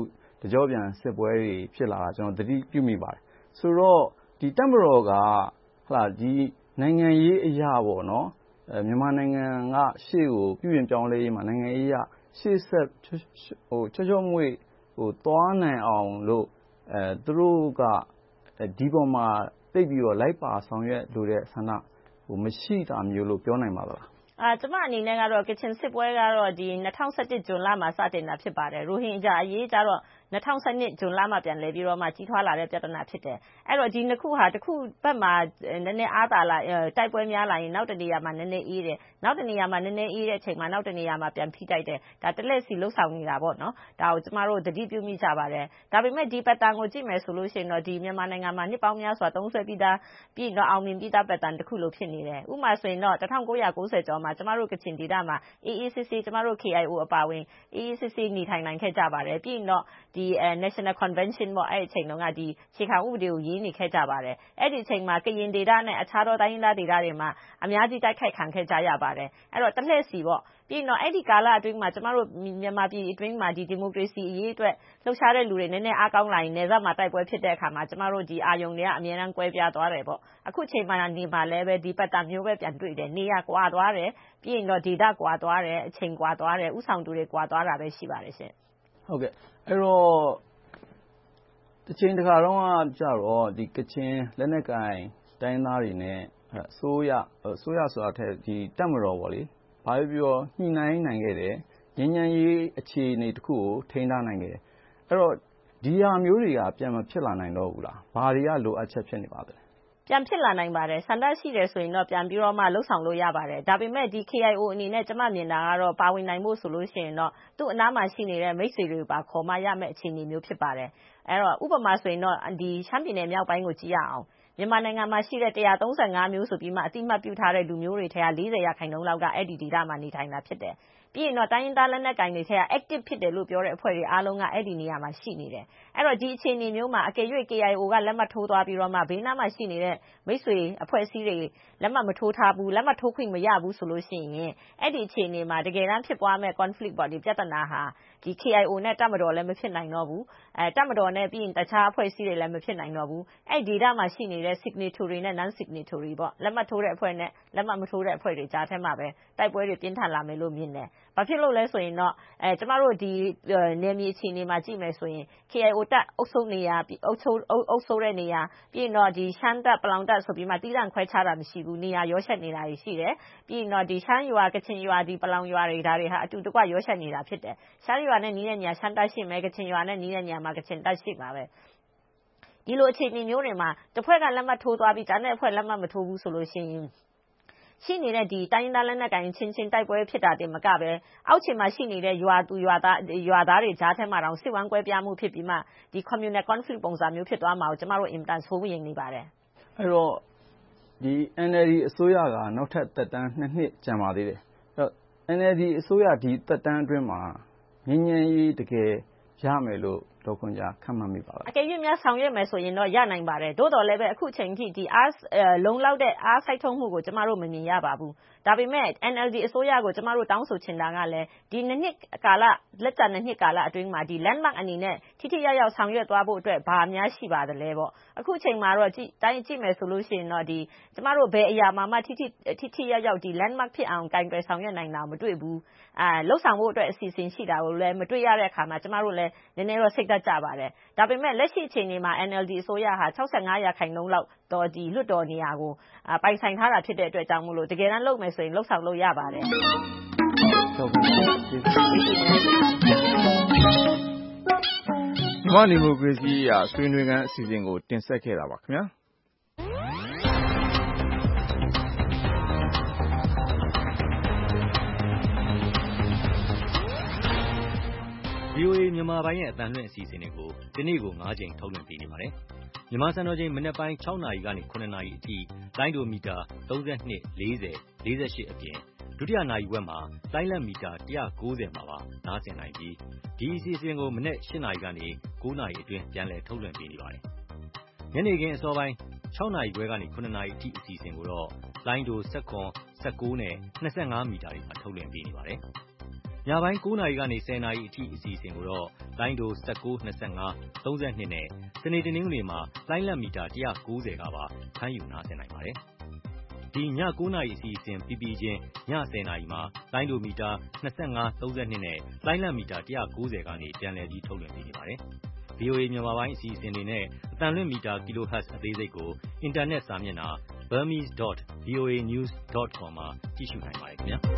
တကြောပြန်စစ်ပွဲတွေဖြစ်လာတာကျွန်တော်သတိပြုမိပါတယ်ဆိုတော့ဒီတပ်မတော်ကဒီနိုင်ငံရေးအရာပေါ့နော်မြန်မာနိုင်ငံကရှေ့ကိုပြုပြင်ပြောင်းလဲရေးမှာနိုင်ငံရေးအရာရှေ့ဆက်ချောမွေ့သွားနိုင်အောင်လို့သူတို့ကဒီပေါ်မှာသိပြီးတော့လိုက်ပါဆောင်ရွက်လိုတဲ့ဆန္ဒမရှိတာမျိုးလို့ပြောနိုင်ပါသလားကျမအနေနဲ့ကတော့ကချင်စစ်ပွဲကတော့ဒီ2011ဇွန်လမှာစတင်တာဖြစ်ပါတယ်ရိုဟင်ဂျာအရေးကြတော့2012ဇွန်လမှာပြန်လဲပြီးတော့မှကြီးထွားလာတဲ့ပြဿနာဖြစ်တယ်အဲ့တော့ဒီနှစ်ခုဟာတစ်ခုဘက်မှာနည်းနည်းအားသာလာတိုက်ပွဲများလာရင်နောက်တနေရာမှာနည်းနည်းအေးတယ်နောက်တနေရာမှာနည်းနည်းအေးတဲ့အချိန်မှာနောက်တနေရာမှာပြန်ဖိတိုက်တယ်ဒါတလက်စီလှုပ်ဆောင်နေတာပေါ့နော်ဒါကိုကျမတို့သတိပြုမိကြပါတယ်ဒါပေမဲ့ဒီပတ်တန်ကိုကြည့်မယ်ဆိုလို့ရှိရင်တော့ဒီမြန်မာနိုင်ငံမှာနှစ်ပေါင်းများစွာသုံးဆွဲပြီးသားပြီးတော့အောင်မြင်ပြီးသားပတ်တန်တစ်ခုလို့ဖြစ်နေတယ်ဥပမာဆိုရင်တော့1990ကျော်မှာကျမတို့ကချင်ဒေသမှာ AACC ကျမတို့ KIO အပါဝင် AACC နေထိုင်နိုင်ခဲ့ကြပါတယ်ပြီးရင်တော့ဒီ National Convention ပေါ့အဲ့ဒီအချိန်တုန်းကဒီခြေခံဥပဒေကိုရေးနေခဲ့ကြပါတယ်အဲ့ဒီအချိန်မှာကရင်ဒေသနဲ့အခြားသောတိုင်းရင်းသားဒေသတွေမှာအများကြီးတိုက်ခိုက်ခံခဲ့ကြရပါတယ်အဲ့တော့တလှည့်စီပေါ့ပြီးရင်တော့အဲ့ဒီကာလအတွင်းမှာကျမတို့မြန်မာပြည်အတွင်းမှာဒီဒီမိုကရေစီအရေးအတွက်လှုပ်ရှားတဲ့လူတွေနည်းနည်းအားကောင်းလာရင်နယ်စပ်မှာတိုက်ပွဲဖြစ်တဲ့အခါမှာကျမတို့ဒီအာယုံတွေကအများအားကွဲပြားသွားတယ်ပေါ့အခုချိန်မှာနေမှာလည်းပဲဒီပတ်တာမျိုးပဲပြန်တွေ့တယ်နေရကွာသွားတယ်ပြီးရင်တော့ဒေသကွာသွားတယ်အချိန်ကွာသွားတယ်ဥဆောင်သူတွေကွာသွားတာပဲရှိပါတယ်ရှင်ဟုတ်ကဲ့အဲ့တော့တစ်ချိန်တစ်ခါတော့ကြတော့ဒီကချင်လက်နက်ကိုင်တိုင်းသားတွေနဲ့အစိုးရဆိုတာထက်ဒီတပ်မတော်ပေါ့လေဘာပဲပြောညှိနှိုင်းနိုင်ခဲ့တယ်ငြိမ်းချမ်းရေးအခြေအနေတစ်ခုကိုထိန်းထားနိုင်ခဲ့တယ်အဲ့တော့ဒီဟာမျိုးတွေကပြန်မဖြစ်လာနိုင်တော့ဘူးလားဘာတွေကလိုအပ်ချက်ဖြစ်နေပါသလဲပြန်ဖြစ်လာနိုင်ပါတယ်ဆန္ဒရှိတယ်ဆိုရင်တော့ပြန်ပြီးတော့မှလှုပ်ဆောင်လို့ရပါတယ်ဒါပေမဲ့ဒီ KIO အနေနဲ့ကျမမြင်တာကတော့ပါဝင်နိုင်ဖို့ဆိုလို့ရှိရင်တော့သူ့အနားမှာရှိနေတဲ့မိတ်ဆွေတွေပါခေါ်မှရမယ့်အခြေအနေမျိုးဖြစ်ပါတယ်အဲ့တော့ဥပမာဆိုရင်တော့ဒီရှမ်းပြည်နယ်မြောက်ပိုင်းကိုကြည့်ရအောင်မြန်မာနိုင်ငံမှာရှိတဲ့135မျိုးဆိုပြီးမှအတိအမှတ်ပြုထားတဲ့လူမျိုးတွေထဲက40%လောက်ကအဲ့ဒီဒေသမှာနေထိုင်တာဖြစ်တယ်ပြီးရင်တော့တိုင်းရင်းသားလက်နက်ကိုင်တွေထဲက active ဖြစ်တယ်လို့ပြောတဲ့အဖွဲ့တွေအားလုံးကအဲ့ဒီနေရာမှာရှိနေတယ်အဲ့တော့ဒီအခြေအနေမျိုးမှာအကယ်၍ KIO ကလက်မှတ်ထိုးသွားပြီးတော့မှဘေးနားမှာရှိနေတဲ့မိတ်ဆွေအဖွဲ့အစည်းတွေလက်မှတ်မထိုးထားဘူးလက်မှတ်ထိုးခွင့်မရဘူးဆိုလို့ရှိရင်အဲ့ဒီအခြေအနေမှာတကယ်တမ်းဖြစ်ပွားမဲ့ conflict ပေါ့ဒီပြဿနာဟာဒီ KIO နဲ့တပ်မတော်လည်းမဖြစ်နိုင်တော့ဘူးတပ်မတော်နဲ့ပြီးရင်တခြားအဖွဲ့အစည်းတွေလည်းမဖြစ်နိုင်တော့ဘူးအဲ့ဒီဒေသမှာရှိနေတဲ့ signatory နဲ့ non signatory ပေါ့လက်မှတ်ထိုးတဲ့အဖွဲ့နဲ့လက်မှတ်မထိုးတဲ့အဖွဲ့တွေကြားထဲမှာပဲတိုက်ပွဲတွေပြင်းထန်လာမယ်လို့မြင်တယ်ဘာဖြစ်လို့လဲဆိုရင်တော့ကျမတို့ဒီနယ်မြေအခြေအနေမှာကြည့်မယ်ဆိုရင် KIO တပ်အုပ်ချုပ်နေရအုပ်ချုပ်တဲ့နေရာပြီးရင်တော့ဒီရှမ်းတပ်ပလောင်တပ်ဆိုပြီးမှတီးတန့်ခွဲခြားတာမရှိဘူးနေရာရောရှက်နေတာတွေရှိတယ်ပြီးရင်တော့ဒီရှမ်းရွာကချင်ရွာဒီပလောင်ရွာတွေဒါတွေဟာအတူတကွရောရှက်နေတာဖြစ်တယ်ရှမ်းရွာနဲ့နီးတဲ့နေရာရှမ်းတပ်ရှိမယ်ကချင်ရွာနဲ့နီးတဲ့နေရာမှာကချင်တပ်ရှိမှာပဲဒီလိုအခြေအနေမျိုးတွေမှာတစ်ဖွဲ့ကလက်မှတ်ထိုးသွားပြီးကျန်တဲ့အဖွဲ့လက်မှတ်မထိုးဘူးဆိုလို့ရှိရင်ရှိနေတဲ့ဒီတိုင်းရင်းသားလက်နက်ကိုင်ချင်းတိုက်ပွဲဖြစ်တာတင်မကပဲအောက်ခြေမှာရှိနေတဲ့ရွာသူရွာသားတွေကြားထဲမှာတောင်စစ်ဝမ်းကွဲပြားမှုဖြစ်ပြီးမှဒီ communal conflict ပုံစံမျိုးဖြစ်သွားမှာကိုကျမတို့အင်တန်ဆိုးဝါးနေပါတယ်အဲ့တော့ဒီ NLD အစိုးရကနောက်ထပ်သက်တမ်း2နှစ်ကျန်ပါသေးတယ်အဲ့တော့ NLD အစိုးရဒီသက်တမ်းအတွင်းမှာငြိမ်းချမ်းရေးတကယ်ရမယ်လို့ဒေါ်ခွန်ဂျာခန့်မှန်းမိပါလားအကယ်၍များဆောင်ရွက်မယ်ဆိုရင်တော့ရနိုင်ပါတယ်သို့တော်လည်းပဲအခုချိန်ထိဒီလုံလောက်တဲ့အားစိုက်ထုတ်မှုကိုကျမတို့မမြင်ရပါဘူးဒါပေမဲ့ NLD အစိုးရကိုကျမတို့တောင်းဆိုချင်တာကလည်းဒီနှစ်ကာလလက်ကျန်နှစ်ကာလအတွင်းမှာဒီ landmark အနေနဲ့ထိထိရောက်ရောက်ဆောင်ရွက်သွားဖို့အတွက်ဘာများရှိပါသလဲပေါ့အခုချိန်မှာတော့တိုင်းကြည့်မယ်ဆိုလို့ရှိရင်တော့ဒီကျမတို့ဘယ်အရာမှာမှထိထိရောက်ရောက်ဒီ landmark ဖြစ်အောင်ကင်တွယ်ဆောင်ရွက်နိုင်တာမတွေ့ဘူးလှုပ်ဆောင်ဖို့အတွက်အစီအစဉ်ရှိတာကိုလည်းမတွေ့ရတဲ့အခါမှာကျမတို့လည်းနည်းနည်းတော့စိတ်သက်ကြပါတယ်ဒါပေမဲ့လက်ရှိအချိန်ဒီမှာ NLD အစိုးရဟာ65%လောက်တော့ဒီလွတ်တော်နေရာကိုပိုင်ဆိုင်ထားတာဖြစ်တဲ့အတွက်ကြောင့်မို့လို့တကယ်တမ်းလုပ်မယ်ဆိုရင်လှုပ်ဆောင်လို့ရပါတယ်မြန်မာဒီမိုကရေစီအဆွေးနွေးခန်းအစီအစဉ်ကိုတင်ဆက်ခဲ့တာပါခင်ဗျာ VOA မြန်မာပိုင်းရဲ့အသံလွှင့်အစီအစဉ်တွေကိုဒီနေ့ကို9ကြိမ်ထုတ်လွှင့်ပေးနေပါတယ်။မြန်မာစံတော်ချိန်မနက်ပိုင်း6နာရီကနေ9နာရီအထိလိုင်းဒိုမီတာ32 40 48အပြင်ဒုတိယနာရီဝက်မှာလိုင်းလက်မီတာ190မှာပါနားဆင်နိုင်ပြီးဒီအစီအစဉ်ကိုမနက်8နာရီကနေ9နာရီအတွင်းပြန်လည်ထုတ်လွှင့်ပေးနေပါတယ်။ညနေခင်းအစောပိုင်း6နာရီခွဲကနေ9နာရီအထိအစီအစဉ်ကိုတော့လိုင်းဒို19 19နဲ့25မီတာတွေမှာထုတ်လွှင့်ပေးနေပါတယ်။ညပိုင်း9 နာရီကနေ10 နာရီအထိအစီအစဉ်ကိုတော့လိုင်းဒို19 25 32နဲ့စနေတနင်္ဂနွေမှာလိုင်းလက်မီတာ190ကပါဖမ်းယူနားဆင်နိုင်ပါတယ်။ဒီည9 နာရီအစီအစဉ်ပြီးပြီးချင်းည10 နာရီမှာလိုင်းဒိုမီတာ25 32နဲ့လိုင်းလက်မီတာ190ကနေပြန်လည်ပြီးထုတ်လွှင့်ပေးနေပါတယ်။ VOA မြန်မာပိုင်းအစီအစဉ်တွေနဲ့အသံလွှင့်မီတာ kilohertz အသေးစိတ်ကိုအင်တာနက်စာမျက်နှာ burmese.voanews.com မှာကြည့်ရှုနိုင်ပါတယ်ခင်ဗျာ။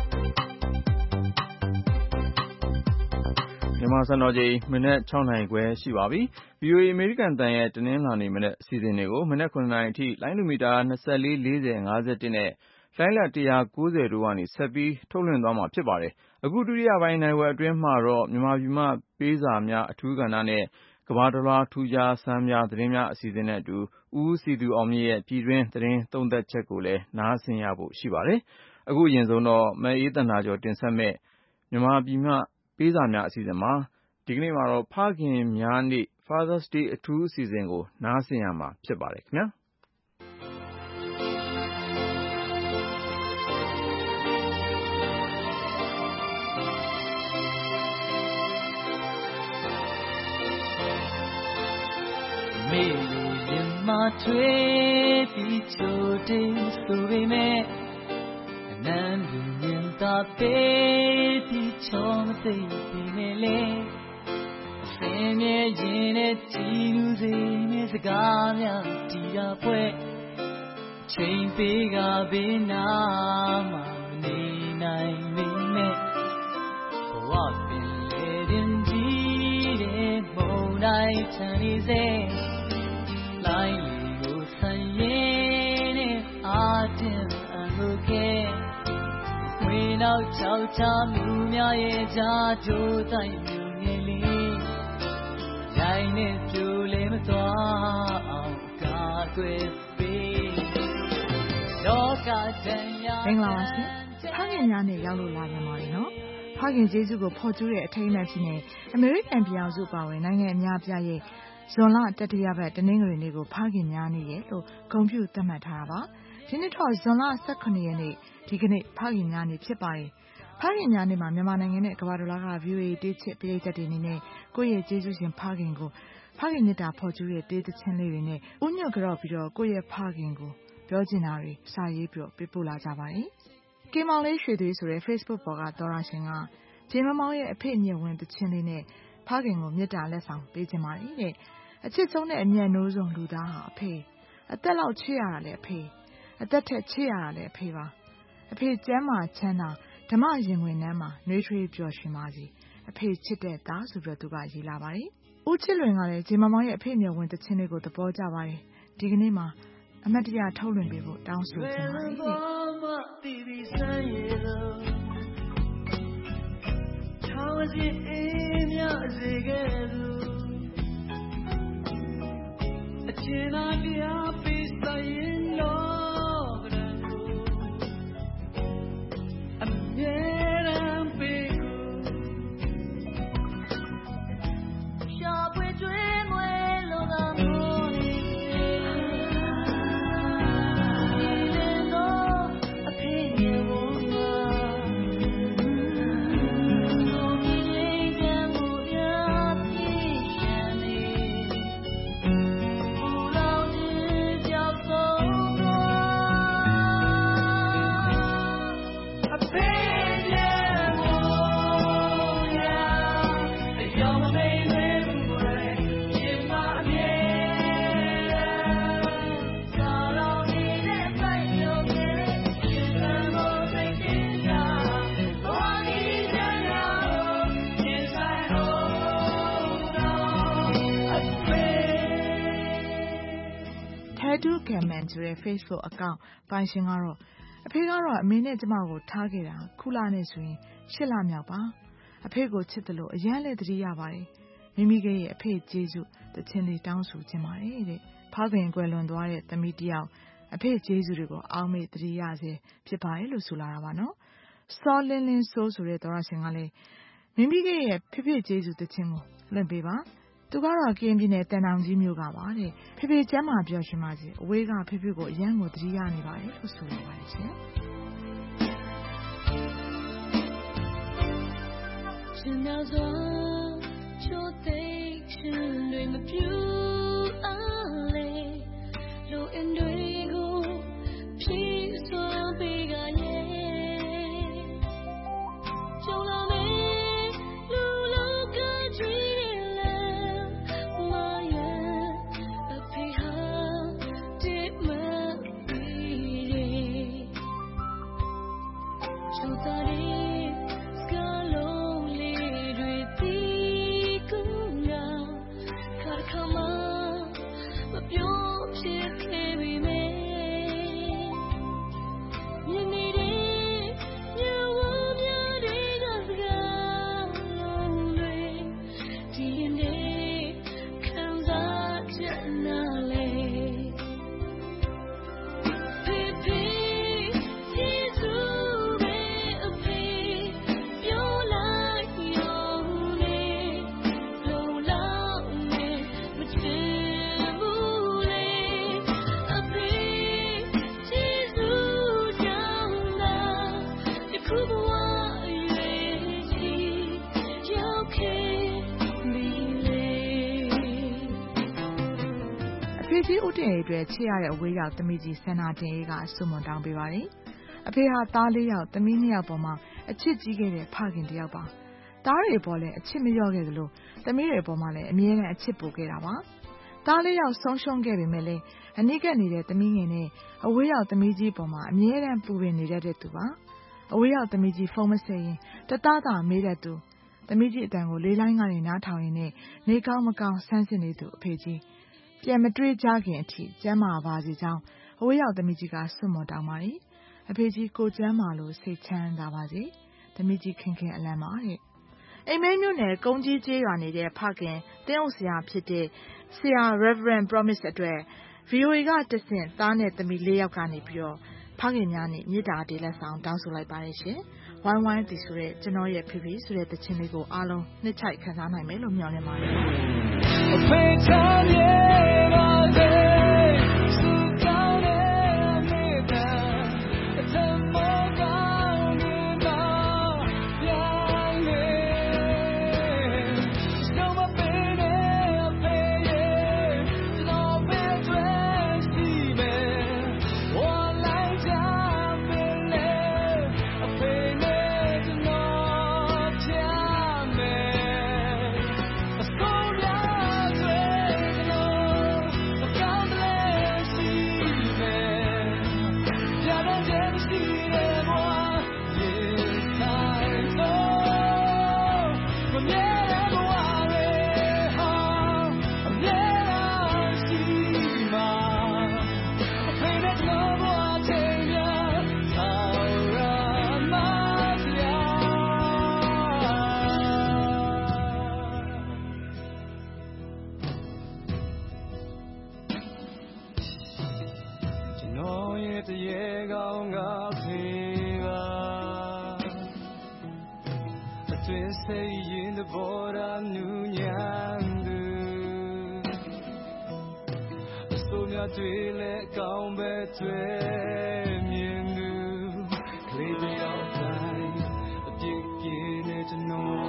မြန်မာစံတော်ချိန်မနက်6 နာရီခွဲရှိပါပြီ။ VOA အမေရိကန်အသံရဲ့တနင်္လာနေ့မနက်အစီအစဉ်တွေကိုမနက်9 နာရီအထိလိုင်းဒိုမီတာ24 40 51နဲ့လိုင်းလတ်190တို့ကနေဆက်ပြီးထုတ်လွှင့်သွားမှာဖြစ်ပါတယ်။အခုဒုတိယပိုင်းနိုင်ဝက်အတွင်းမှာတော့မြန်မာပြည်မှပေးစာများအထူးကဏ္ဍနဲ့ကမ္ဘာတစ်လွှားထူးခြားဆန်းများသတင်းများအစီအစဉ်နဲ့အတူဦးစီသူအောင်မြင့်ရဲ့ပြည်တွင်းသတင်းသုံးသပ်ချက်ကိုလည်းနားဆင်ရဖို့ရှိပါတယ်။အခုအရင်ဆုံးတော့မအေးသန္တာကျော်တင်ဆက်မဲ့မြန်မာပြည်မှပေးစာများအစီအစဉ်မှာဒီကနေ့မှာတော့ဖခင်များနေ့ Father's Day အထူးအစီအစဉ်ကိုနားဆင်ရမှာဖြစ်ပါတယ်ခင်ဗျာမေလိုရင်မထွေးပြီးချိုတင်ဆိုပေမဲ့အနန္တမြင်သာပေးပြီးချောမသိပေမဲ့လေအစင်ရဲ့ရင်နဲ့ကြည်လူစိနဲ့စကားများတီးတာပွဲချိန်ပေးကဘေးနာမှနေနိုင်မိမဲ့ဘဝပင်လေတင်ကြီးတဲ့မုန်တိုင်းချမ်းနေစေလိုင်းလီကိုဆန်ရင်နဲ့အာတင်အမှုခဲဝေနောက်ချောက်ချမှုများရဲ့ကြားကြိုးတိုင်းမြူနေလေရိုင်းနဲ့ပြိုလေမသွားအောင်ကာကွယ်ပေးလောကတန်ရာမင်္ဂလာပါရှင်ဖခင်များနဲ့ရောက်လို့လာကြပါပြီနော်ဖခင်ယေရှုကိုဖော်ကျူးတဲ့အထိမ်းအမှတ်ဖြစ်နေအမေရိကန်ပြည်အောင်စုပါဝင်နိုင်ငံအများအပြားရဲ့ဇွန်လတတိယပတ်တနင်္ဂနွေနေ့ကိုဖခင်များနေ့ရဲ့လို့ဂုဏ်ပြုသတ်မှတ်ထားတာပါဒီနေ့တော့ဇွန်လ18ရက်နေ့ဒီကနေ့ဖခင်များနေ့ဖြစ်ပါတယ်ဖခင်များနေ့မှာမြန်မာနိုင်ငံနဲ့ကမ္ဘာတစ်လွှားက VOA တေးချစ်ပရိသတ်တွေအနေနဲ့ကိုယ့်ရဲ့ယေရှုရှင်ဖခင်ကိုဖခင်မြတ်တာဖော်ကျူးတဲ့တေးသချင်းလေးတွေနဲ့ဥညွတ်ကြော့ပြီးတော့ကိုယ့်ရဲ့ဖခင်ကိုပြောချင်တာတွေစာရေးပြီးတော့ပေးပို့လာကြပါတယ်ကင်မောင်လေးရွှေသွေးဆိုတဲ့ Facebook ပေါ်ကသောရရှင်ကဂျေမမောင်ရဲ့အဖေမြင့်ဝင်သချင်းလေးနဲ့ဖခင်ကိုမြတ်တာလက်ဆောင်ပေးချင်ပါတယ်တဲ့အချစ်ဆုံးနဲ့အမြတ်နိုးဆုံးလူသားဟာအဖေအသက်လောက်ချစ်ရတာလေအဖေအသက်ထက်ချစ်ရတာလေအဖေပါအဖေကျမ်းမာချမ်းသာဓမ္မရင်ဝင်နှမ်းမှာနှွေးထွေးပျော်ရွှင်ပါစေအဖေချစ်တဲ့သားဆိုပြီးတော့သူကရေးလာပါတယ်ဦးချစ်လွင်ကလည်းဂျေမမောင်ရဲ့အဖေမြတ်ဝင်သချင်းလေးကိုသဘောကျပါတယ်ဒီကနေ့မှာအမတ်တရထုတ်လွှင့်ပေးဖို့တောင်းဆိုချင်ပါတယ်အချင်နာတရားပေးစရင်လောကရန်ကိုအမြဲတမ်းပေးကိုရှာပွေကျွေးမွေးလောကမိုးနေတယ်တော့အဖေရဲ့ဘုံမှာဆိုတဲ့ Facebook အကောင့်ပိုင်ရှင်ကတော့အဖေကတော့အမေနဲ့ကျမကိုထားခဲ့တာခုလနဲ့ဆိုရင်8လမြောက်ပါအဖေကိုချစ်တယ်လို့အရင်လည်းသတိရပါတယ်မိမိကရဲ့အဖေကျေးဇူးတခြင်းလေးတောင်းဆိုခြင်းပါတယ်တဲ့ဖခင်ကွယ်လွန်သွားတဲ့သမီးတယောက်အဖေကျေးဇူးတွေကိုအောက်မေ့သတိရစေဖြစ်ပါတယ်လို့ဆိုလာတာပါနော်စောလင်းလင်းဆိုးဆိုတဲ့သောရရှင်ကလည်းမိမိကရဲ့ဖေဖေကျေးဇူးတခြင်းကိုလွှင့်ပေးပါသူကတော့ကရင်ပြည်နယ်တန်တောင်ကြီးမြို့ကပါတဲ့ဖေဖေကျမ်းမာပျော်ရွှင်ပါစေအဝေးကဖေဖေကိုအရန်ကိုသတိရနေပါတယ်လို့ဆိုလာပါတယ်ရှင်စဉ်များစွာချိုးသိမ်းရှင်တွေမပြူအားလေလိုအင်တွေကိုဖြည့်စွာပေးကရဲ့ကြုံလာမယ်လူလောကကြီးလဲမယအဖေဟာဒီမပြီးချိုးသားကြီးဦးတင်ရဲ့အတွက်ချစ်ရတဲ့အဝေးရောက်သမီးကြီးစန္ဒာတင်ရေးကဆုမွန်တောင်းပေးပါတယ်။အဖေဟာသား၄ယောက်သမီး2ယောက်ပေါ်မှာအချစ်ကြီးခဲ့တဲ့ဖခင်တစ်ယောက်ပါ။သားတွေပေါ်လည်းအချစ်မလျော့ခဲ့သလိုသမီးတွေပေါ်မှာလည်းအမြဲတမ်းအချစ်ပို့ခဲ့တာပါ။သား၄ယောက်ဆုံးရှုံးခဲ့ပေမဲ့လည်းအနိကနေတဲ့သမီးငယ်နဲ့အဝေးရောက်သမီးကြီးပေါ်မှာအမြဲတမ်းပူပင်နေတတ်တဲ့သူပါ။အဝေးရောက်သမီးကြီးဖုန်းမဆက်ရင်တသားသာမေးတတ်သူသမီးကြီးအတန်ကိုလေးလိုင်းကနေနားထောင်ရင်းနဲ့နေကောင်းမကောင်းဆန်းစစ်နေသူအဖေကြီးပြန်မတွေးကြခင်အထိကျမ်းမာပါစေကြောင်းအဝေးရောက်သမီးကြီးကဆွတ်မော်တောင်းပါတယ်။အဖေကြီးကိုကျမ်းမာလို့စိတ်ချမ်းသာပါစေ။သမီးကြီးခင်ခင်အလံပါတဲ့။အိမ်မဲမြို့နယ်ကုန်းကြီးကျေးရွာနေတဲ့ဖခင်တင်းအုပ်ဆရာဖြစ်တဲ့ဆရာ Reverend Promise အတွက် VOA ကတဆင့်သားနဲ့သမီး4ယောက်ကနေပြီးတော့ဖခင်များနဲ့မြေတားတေးလက်ဆောင်တောင်းဆိုလိုက်ပါတယ်ရှင်။ဝိုင်းဝိုင်းတီဆိုတဲ့ကျွန်တော်ရဲ့ဖေဖေဆိုတဲ့တခြင်းလေးကိုအားလုံးနှစ်ချိုက်ခံစားနိုင်မယ်လို့မျှော်လင့်ပါတယ်။အဖေချမ်းမြေပါစေစုကောင်းတဲ့မြေတားအထမကောင်းနေတာပြန်လေဆိုမပေးနဲ့ဖေးရဲ့ကျွန်တော်ပဲတွေ့စီမယ်ဝါလိုက်ကြမယ်လေအဖေနဲ့ကျွန်တော်ချမ်းမယ်အစိုးရတွေ့လဲကောင်းပဲတွေ့မြင်သူကလေးတယောက်တိုင်းအပြစ်ပြင်းနေကျွန်တော်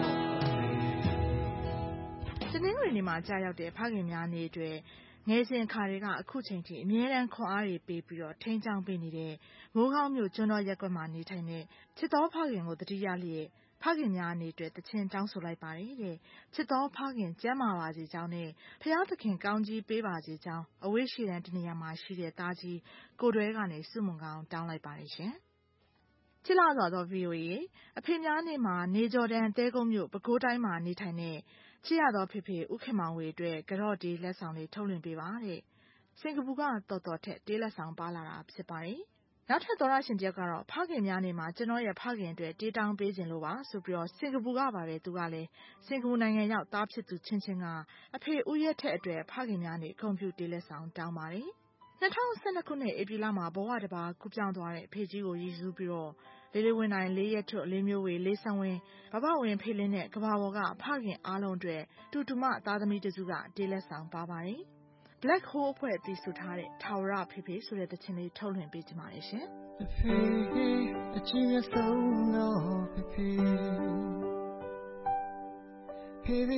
တနင်္ဂနွေနေ့မှာကြာရောက်တဲ့ဖခင်များနေ့အတွက်ငယ်စဉ်အခါတွေကအခုချိန်ထိအမြဲတမ်းခွန်အားတွေပေးပြီးတော့ထိန်းချောင်းပေးနေတဲ့မိုးကောင်းမြို့ကျွန်းတော်ရပ်ကွက်မှာနေထိုင်တဲ့ချစ်တော်ဖခင်ကိုတတိယလျက်ဖခင်များအနေနဲ့တခြင်းတောင်းဆိုလိုက်ပါတယ်တဲ့ချစ်တော်ဖခင်ကျမ်းမာပါစေကြောင်းနဲ့ဖခင်သခင်ကောင်းကြီးပေးပါစေကြောင်းအဝိရှိတန်တနေရာမှာရှိတဲ့သားကြီးကိုတွဲကနေစုမုံကောင်းတောင်းလိုက်ပါတယ်ရှင်ချစ်လာစွာသော VOA အဖေများနေ့မှာနေဂျော်ဒန်တဲကုန်းမြို့ပဲခူးတိုင်းမှာနေထိုင်တဲ့ချစ်ရသောဖေဖေဦးခင်မောင်ဝေအတွက်ကြော့တေးလက်ဆောင်လေးထုတ်လွှင့်ပေးပါတဲ့စင်ကာပူကတော်တော်ထက်တေးလက်ဆောင်ပါလာတာဖြစ်ပါတယ်နောက်ထပ်သောရရှင်တယောက်ကတော့ဖခင်များနေမှာကျွန်တော်ရဲ့ဖခင်အတွက်တေးတောင်းပေးခြင်းလို့ပါဆိုပြီးတော့စင်ကာပူကပါတယ်သူကလည်းစင်ကာပူနိုင်ငံရောက်သားဖြစ်သူချင်းချင်းကအဖေဦးရက်ထက်အတွက်ဖခင်များနေကွန်ပျူတာလက်ဆောင်တောင်းပါတယ်2012ခုနှစ်ဧပြီလမှာဘဝတစ်ပါးကူးပြောင်းသွားတဲ့အဖေကြီးကိုရည်စူးပြီးတော့လေးလေးဝင်တိုင်းလေးရက်ထွတ်လေးမျိုးဝေလေးဆန်းဝင်းဘဘဝင်ဖေးလင်းတဲ့ကဘာပေါ်ကဖခင်အားလုံးအတွက်တူတူမသားသမီးတစုကတေးလက်ဆောင်ပါပါတယ်Black Hole အဖွဲ့အစည်းဆိုထားတဲ့ထာဝရဖေဖေဆိုတဲ့သချင်းလေးထုတ်လွှင့်ပေးကြပါမယ်ရှင်။ဖေဖေအချင်းဆုံးတော့ဖေဖေ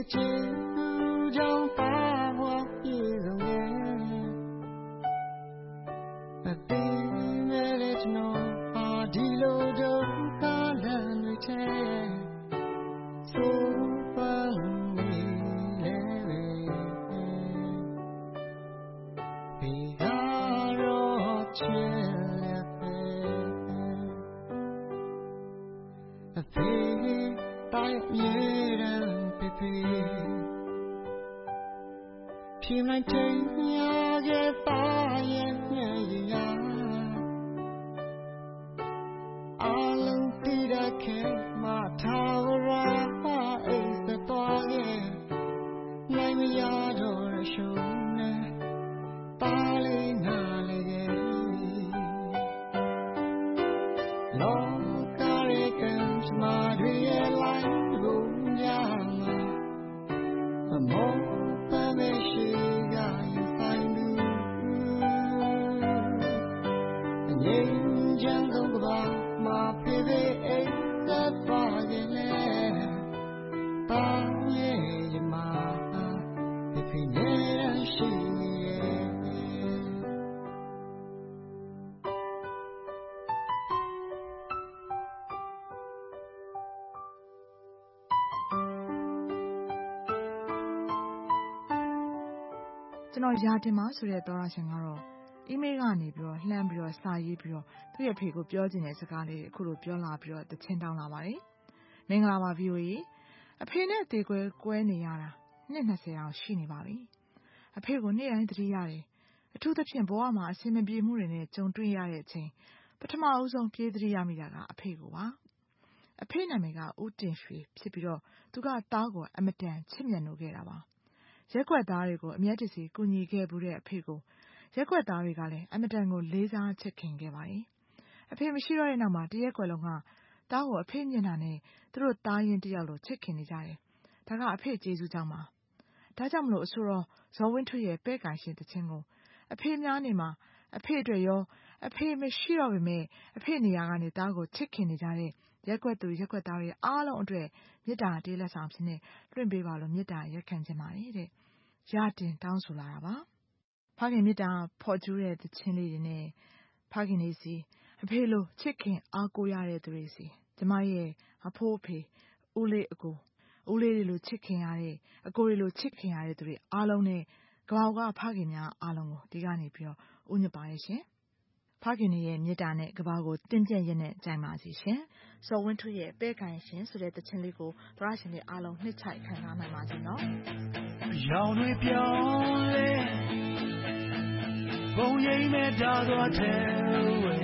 ကျွန်တော်ယာတင်ပါဆိုတဲ့သောရရှင်ကတော့အီးမေးလ်ကနေပြီးတော့လှမ်းပြီးတော့စာရေးပြီးတော့သူ့ရဲ့ဖေကိုပြောချင်တဲ့စကားလေးအခုလိုပြောလာပြီးတော့တခြင်းတောင်းလာပါတယ်။မင်္ဂလာပါ VOA အဖေနဲ့အသေးကွဲနေရတာနှစ်20အောင်ရှိနေပါပြီ။အဖေကိုနေ့တိုင်းသတိရတယ်။အထူးသဖြင့်ဘဝမှာအဆင်မပြေမှုတွေနဲ့ကြုံတွေ့ရတဲ့အချိန်ပထမအဦးဆုံးပြေးသတိရမိတာကအဖေကိုပါ။အဖေနာမည်ကဦးတင်ရွှေဖြစ်ပြီးတော့သူကသားကိုအမတန်ချစ်မြတ်နိုးခဲ့တာပါ။ရက်ွက်သားတွေကိုအမျက်တစီကူညီခဲ့ဘူးတဲ့အဖေကိုရက်ွက်သားတွေကလည်းအမတန်ကိုလေးစားချစ်ခင်ခဲ့ပါတယ်။အဖေမရှိတော့တဲ့နောက်မှာတရက်ွက်လုံးကသားကိုအဖေမျက်နှာနဲ့သူတို့သားရင်တယောက်လိုချစ်ခင်နေကြတယ်။ဒါကအဖေကျေးဇူးကြောင့်ပါ။ဒါကြောင့်မလို့အဆိုတော်ဇော်ဝင်းထွဋ်ရဲ့ပဲ့ကန်ရှင်တခြင်းကိုအဖေများနေမှာအဖေအတွက်ရောအဖေမရှိတော့ပေမဲ့အဖေနေရာကနေသားကိုချစ်ခင်နေကြတဲ့ရက်ွက်သူရက်ွက်သားတွေအားလုံးအတွက်မေတ္တာတေးလက်ဆောင်ဖြစ်နေလွှင့်ပေးပါလို့မေတ္တာရက်ခံခြင်းပါတယ်တဲ့။ရာတင်တောင်းဆိုလာတာပါ။ဖခင်မေတ္တာဖော်ကျူးတဲ့သခြင်းလေးတွေနဲ့ဖခင်လေးစီအဖေလိုချစ်ခင်အားကိုးရတဲ့သူတွေစီကျမရဲ့အဖိုးအဖေဦးလေးအကိုဦးလေးတွေလိုချစ်ခင်ရတဲ့အကိုတွေလိုချစ်ခင်ရတဲ့သူတွေအားလုံးနဲ့ကမ္ဘာကဖခင်များအားလုံးကိုဒီကနေပြီးတော့ဦးညွတ်ပါရဲ့ရှင်။ဖခင်ရဲ့မေတ္တာနဲ့ကမ္ဘာကိုတင်းပြည့်ရတဲ့ကြိုင်ပါစီရှင်။ဇော်ဝင်းထွဋ်ရဲ့ပဲ့ကန်ရှင်ဆိုတဲ့သခြင်းလေးကိုသရရှင်တွေအားလုံးနှစ်ချိုက်ခံစားနိုင်ပါစေနော်။ရောင်တွေပြောင်းလဲဘုံရိပ်မဲ့တာသွားတယ်ဝဲ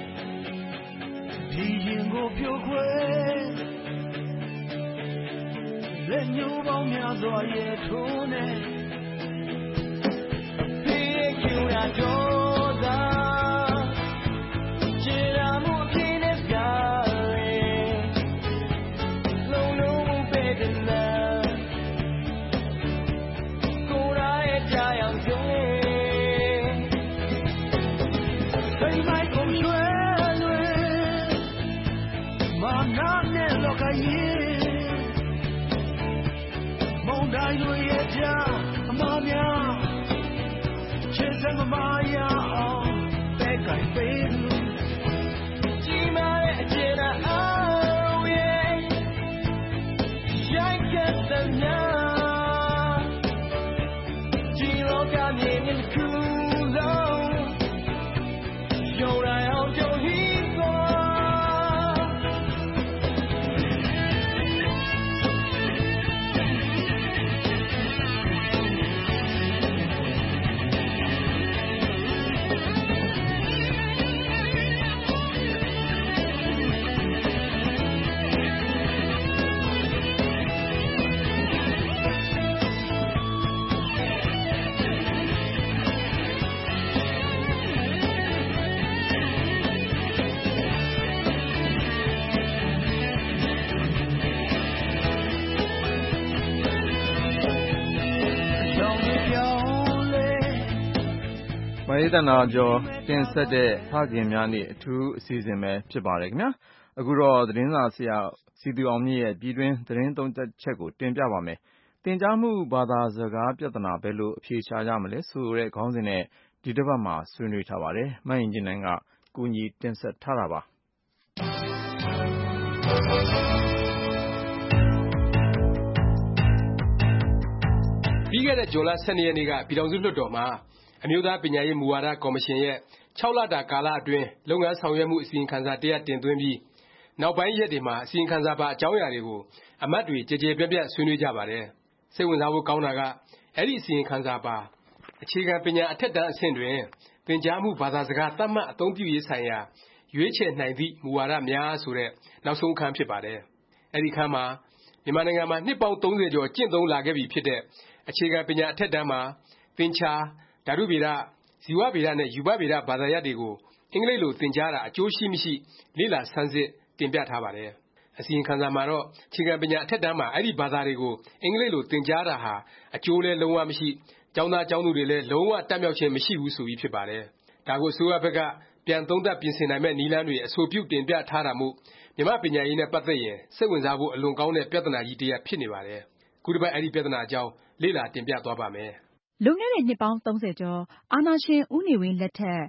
ဒီရင်ကိုပြိုခွဲလက်ညှိုးပေါင်းများစွာရဲ့ထိုးနေဖေးကျူတာတော့သာကျေရာမှုအပြင်းနဲ့ကြာလုံးလုံးမပဲတဲ့လားကိုယ်ရာရဲ့ကြာအောင်ကျဲစိတ်မိုက်ကုန်ရွှဲလွယ်မာနာနဲ့လောကကြီးမုန်တိုင်းတွေရဲ့ကြားအမားများချစ်စမ်းမရအောင်ပဲ့ကိုင်ပေးလို့ကြီးမားတဲ့အကျေနာအောင်ရဲ့ရိုက်ခဲ့တဲ့များကြီးလောကမြင်မြင်ခုလုံးရုံရအောင်ကြုံဟီသွားမရေးတနာကျော်တင်ဆက်တဲ့ဖခင်များနေ့အထူးအစီအစဉ်ပဲဖြစ်ပါတယ်ခင်ဗျာအခုတော့သတင်းစာဆရာစီသူအောင်မြင့်ရဲ့ပြည်တွင်းသတင်းသုံးသပ်ချက်ကိုတင်ပြပါမယ်သင်ကြားမှုဘာသာစကားပြဿနာဘယ်လိုအဖြေရှာကြမလဲဆိုတဲ့ခေါင်းစဉ်နဲ့ဒီတစ်ပတ်မှာဆွေးနွေးထားပါတယ်။မအင်ကြင်းနိုင်ကကူညီတင်ဆက်ထားတာပါပြီးခဲ့တဲ့ဇွန်လ 12 ရက်နေ့ကပြည်ထောင်စုလွှတ်တော်မှာအမျိုးသားပညာရေးမူဝါဒကော်မရှင်ရဲ့ 6 လတာကာလအတွင်းလုပ်ငန်းဆောင်ရွက်မှုအစီရင်ခံစာတစ်ရပ်တင်သွင်းပြီးနောက်ပိုင်းရက်တွေမှာအစီရင်ခံစာပါအကြောင်းအရာတွေကိုအမတ်တွေကျယ်ကျယ်ပြန့်ပြန့်ဆွေးနွေးကြပါတယ်။စိတ်ဝင်စားဖို့ကောင်းတာကအဲ့ဒီအစီရင်ခံစာပါအခြေခံပညာအထက်တန်းအဆင့်တွင်သင်ကြားမှုဘာသာစကားသတ်မှတ်အသုံးပြုရေးဆိုင်ရာရွေးချယ်နိုင်သည့်မူဝါဒများဆိုတဲ့နောက်ဆုံးအခန်းဖြစ်ပါတယ်။အဲ့ဒီအခန်းမှာမြန်မာနိုင်ငံမှာနှစ်ပေါင်း 30 ကျော်ကျင့်သုံးလာခဲ့ပြီဖြစ်တဲ့အခြေခံပညာအထက်တန်းမှာသင်္ချာဓာတုဗေဒဇီဝဗေဒနဲ့ရူပဗေဒဘာသာရပ်တွေကိုအင်္ဂလိပ်လိုသင်ကြားတာအကျိုးရှိမရှိလေ့လာဆန်းစစ်တင်ပြထားပါတယ်။အစီရင်ခံစာမှာတော့အခြေခံပညာအထက်တန်းမှာအဲ့ဒီဘာသာတွေကိုအင်္ဂလိပ်လိုသင်ကြားတာဟာအကျိုးလည်းလုံးဝမရှိကျောင်းသားကျောင်းသူတွေလည်းလုံးဝတတ်မြောက်ခြင်းမရှိဘူးဆိုပြီးဖြစ်ပါတယ်။ဒါကိုအစိုးရဘက်ကပြန်သုံးသပ်ပြင်ဆင်နိုင်မဲ့နည်းလမ်းတွေအဆိုပြုတင်ပြထားတာမို့မြန်မာပညာရေးနဲ့ပတ်သက်ရင်စိတ်ဝင်စားဖို့အလွန်ကောင်းတဲ့ပြဿနာကြီးတစ်ရပ်ဖြစ်နေပါတယ်။ခုတစ်ပတ်အဲ့ဒီပြဿနာအကြောင်းလေ့လာတင်ပြသွားပါမယ်။လွန်ခဲ့တဲ့နှစ်ပေါင်း 30 ကျော်အာဏာရှင်ဦးနေဝင်းလက်ထက်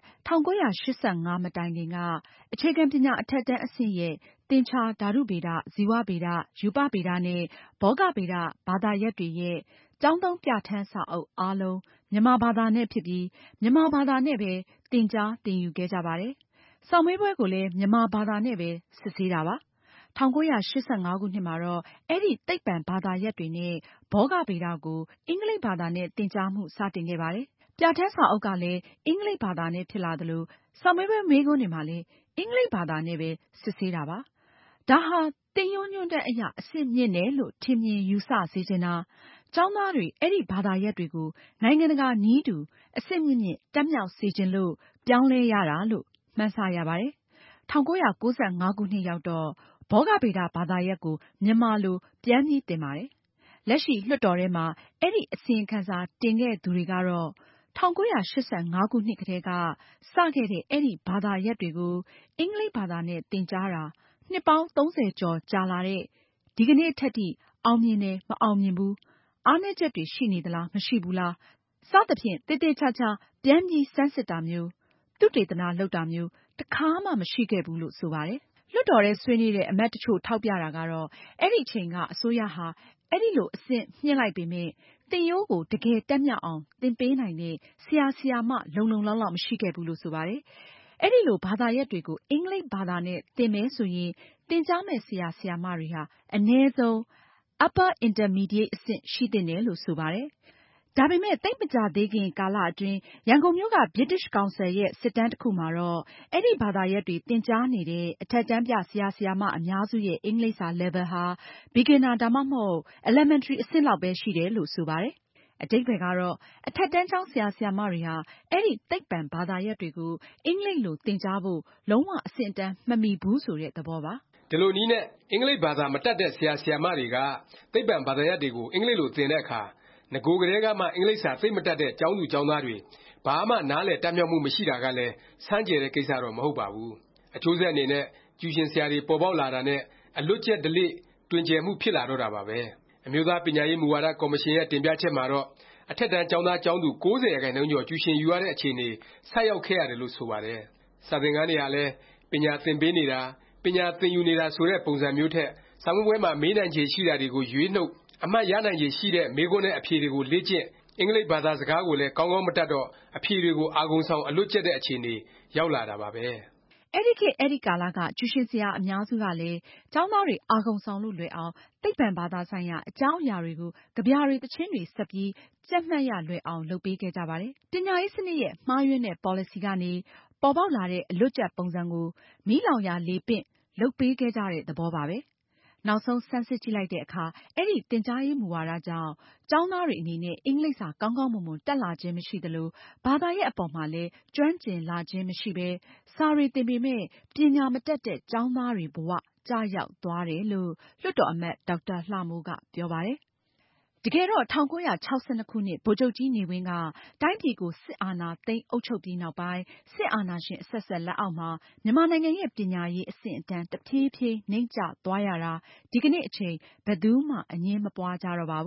1985မတိုင်ခင်ကအခြေခံပညာအထက်တန်းအဆင့်ရဲ့သင်္ချာဓာတုဗေဒဇီဝဗေဒရူပဗေဒနဲ့ဘောဂဗေဒဘာသာရပ်တွေရဲ့ကျောင်းသုံးပြဋ္ဌာန်းစာအုပ်အားလုံးမြန်မာဘာသာနဲ့ဖြစ်ပြီးမြန်မာဘာသာနဲ့ပဲသင်ကြားသင်ယူခဲ့ကြပါတယ်။စာမေးပွဲကိုလည်းမြန်မာဘာသာနဲ့ပဲစစ်ဆေးတာပါ။1985 ခုနှစ်မှာတော့အဲ့ဒီသိပ္ပံဘာသာရပ်တွေနဲ့ဘောဂဗေဒကိုအင်္ဂလိပ်ဘာသာနဲ့သင်ကြားမှုစတင်ခဲ့ပါတယ်။ပြဋ္ဌာန်းစာအုပ်ကလည်းအင်္ဂလိပ်ဘာသာနဲ့ဖြစ်လာသလိုစာမေးပွဲမေးခွန်းတွေမှာလည်းအင်္ဂလိပ်ဘာသာနဲ့ပဲစစ်ဆေးတာပါ။ဒါဟာသင်ရိုးညွှန်းတမ်းအရအဆင့်မြင့်တယ်လို့ထင်မြင်ယူဆစေချင်တာကျောင်းသားတွေအဲ့ဒီဘာသာရပ်တွေကိုနိုင်ငံတကာနည်းတူအဆင့်မြင့်မြင့်တက်မြောက်စေချင်လို့ပြောင်းလဲရတာလို့မှန်းဆရပါတယ်။1995 ခုနှစ်ရောက်တော့ဘောဂဗေဒဘာသာရပ်ကိုမြန်မာလိုပြန်ပြီးသင်ပါတယ်။လက်ရှိလွှတ်တော်ထဲမှာအဲ့ဒီအစီရင်ခံစာတင်ခဲ့သူတွေကတော့1985 ခုနှစ်ကတည်းကစခဲ့တဲ့အဲ့ဒီဘာသာရပ်တွေကိုအင်္ဂလိပ်ဘာသာနဲ့သင်ကြားတာနှစ်ပေါင်း 30 ကျော်ကြာလာတဲ့ဒီကနေ့ထက်ထိအောင်မြင်တယ်မအောင်မြင်ဘူးအားနည်းချက်တွေရှိနေသလားမရှိဘူးလားစသဖြင့်သေသေချာချာပြန်ပြီးဆန်းစစ်တာမျိုးသုတေသနလုပ်တာမျိုးတစ်ခါမှမရှိခဲ့ဘူးလို့ဆိုပါတယ်။လွှတ်တော်ထဲဆွေးနွေးတဲ့အမတ်တချို့ထောက်ပြတာကတော့အဲ့ဒီအချိန်ကအစိုးရဟာအဲ့ဒီလိုအဆင့်မြင့်လိုက်ပေမယ့်သင်ရိုးကိုတကယ်တက်မြောက်အောင်သင်ပေးနိုင်တဲ့ဆရာဆရာမလုံလုံလောက်လောက်မရှိခဲ့ဘူးလို့ဆိုပါတယ်။အဲ့ဒီလိုဘာသာရပ်တွေကိုအင်္ဂလိပ်ဘာသာနဲ့သင်မယ်ဆိုရင်သင်ကြားမယ့်ဆရာဆရာမတွေဟာအနည်းဆုံး Upper Intermediate အဆင့်ရှိသင့်တယ်လို့ဆိုပါတယ်။ဒါပေမဲ့သိပ်မကြာသေးခင်ကာလအတွင်းရန်ကုန်မြို့က British Council ရဲ့စစ်တမ်းတစ်ခုမှာတော့အဲ့ဒီဘာသာရပ်တွေသင်ကြားနေတဲ့အထက်တန်းပြဆရာဆရာမအများစုရဲ့အင်္ဂလိပ်စာ level ဟာ beginner ဒါမှမဟုတ် elementary အဆင့်လောက်ပဲရှိတယ်လို့ဆိုပါတယ်။အဓိပ္ပါယ်ကတော့အထက်တန်းကျောင်းဆရာဆရာမတွေဟာအဲ့ဒီသိပ္ပံဘာသာရပ်တွေကိုအင်္ဂလိပ်လိုသင်ကြားဖို့လုံးဝအဆင့်အတန်းမမီဘူးဆိုတဲ့သဘောပါ။ဒီလိုနည်းနဲ့အင်္ဂလိပ်ဘာသာမတတ်တဲ့ဆရာဆရာမတွေကသိပ္ပံဘာသာရပ်တွေကိုအင်္ဂလိပ်လိုသင်တဲ့အခါငကိုကလေးကမှအင်္ဂလိပ်စာသိမတတ်တဲ့ကျောင်းသူကျောင်းသားတွေဘာမှနားလည်တတ်မြောက်မှုမရှိတာကလည်းဆန်းကြယ်တဲ့ကိစ္စတော့မဟုတ်ပါဘူး။အကျိုးဆက်အနေနဲ့ကျူရှင်ဆရာတွေပေါ်ပေါက်လာတာနဲ့အလွတ်ကျက်ဓလေ့တွင်ကျယ်မှုဖြစ်လာတော့တာပါပဲ။အမျိုးသားပညာရေးမူဝါဒကော်မရှင်ရဲ့တင်ပြချက်မှာတော့အထက်တန်းကျောင်းသားကျောင်းသူ 90% ကျော်ကျူရှင်ယူရတဲ့အခြေအနေဆိုက်ရောက်ခဲ့ရတယ်လို့ဆိုပါတယ်။စာသင်ခန်းတွေဟာလည်းပညာသင်ပေးနေတာပညာသင်ယူနေတာဆိုတဲ့ပုံစံမျိုးထက်စာမေးပွဲမှာမေးနိုင်ခြေရှိတာတွေကိုရွေးနှုတ်အမှတ်ရနိုင်ခြေရှိတဲ့မေးခွန်းနဲ့အဖြေတွေကိုလေ့ကျင့်အင်္ဂလိပ်ဘာသာစကားကိုလည်းကောင်းကောင်းမတတ်တော့အဖြေတွေကိုအာဂုံဆောင်အလွတ်ကျက်တဲ့အခြေအနေရောက်လာတာပါပဲအဲ့ဒီခေတ်အဲ့ဒီကာလကကျူရှင်ဆရာအများစုကလည်းကျောင်းသားတွေအာဂုံဆောင်လို့လွယ်အောင်သိပ္ပံဘာသာဆိုင်ရာအကြောင်းအရာတွေကိုကဗျာတွေသီချင်းတွေဆက်ပြီးကြက်မှတ်ရလွယ်အောင်လုပ်ပေးခဲ့ကြပါတယ်။ပညာရေးစနစ်ရဲ့မှားယွင်းတဲ့ပေါ်လစီကနေပေါ်ပေါက်လာတဲ့အလွတ်ကျက်ပုံစံကိုမီးလောင်ရာလေပင့်လုပ်ပေးခဲ့ကြတဲ့သဘောပါပဲ။နောက်ဆုံးဆန်းစစ်ကြည့်လိုက်တဲ့အခါအဲ့ဒီသင်ကြားရေးမူဝါဒကြောင့်ကျောင်းသားတွေအနေနဲ့အင်္ဂလိပ်စာကောင်းကောင်းမွန်မွန်တက်လာခြင်းမရှိသလိုဘာသာရပ်အပေါ်မှာလည်းကျွမ်းကျင်လာခြင်းမရှိပဲစာတွေသင်ပေမဲ့ပညာမတတ်တဲ့ကျောင်းသားတွေဘဝကျရောက်သွားတယ်လို့လွှတ်တော်အမတ်ဒေါက်တာလှမိုးကပြောပါတယ်။တကယ်တော့1962 ခုနှစ်ဗိုလ်ချုပ်ကြီးနေဝင်းကတိုင်းပြည်ကိုစစ်အာဏာသိမ်းအုပ်ချုပ်ပြီးနောက်ပိုင်းစစ်အာဏာရှင်အဆက်ဆက်လက်အောက်မှာမြန်မာနိုင်ငံရဲ့ပညာရေးအဆင့်အတန်းတဖြည်းဖြည်းနိမ့်ကျသွားရတာဒီကနေ့အချိန်ဘယ်သူမှအငြင်းမပွားကြတော့ပါဘူး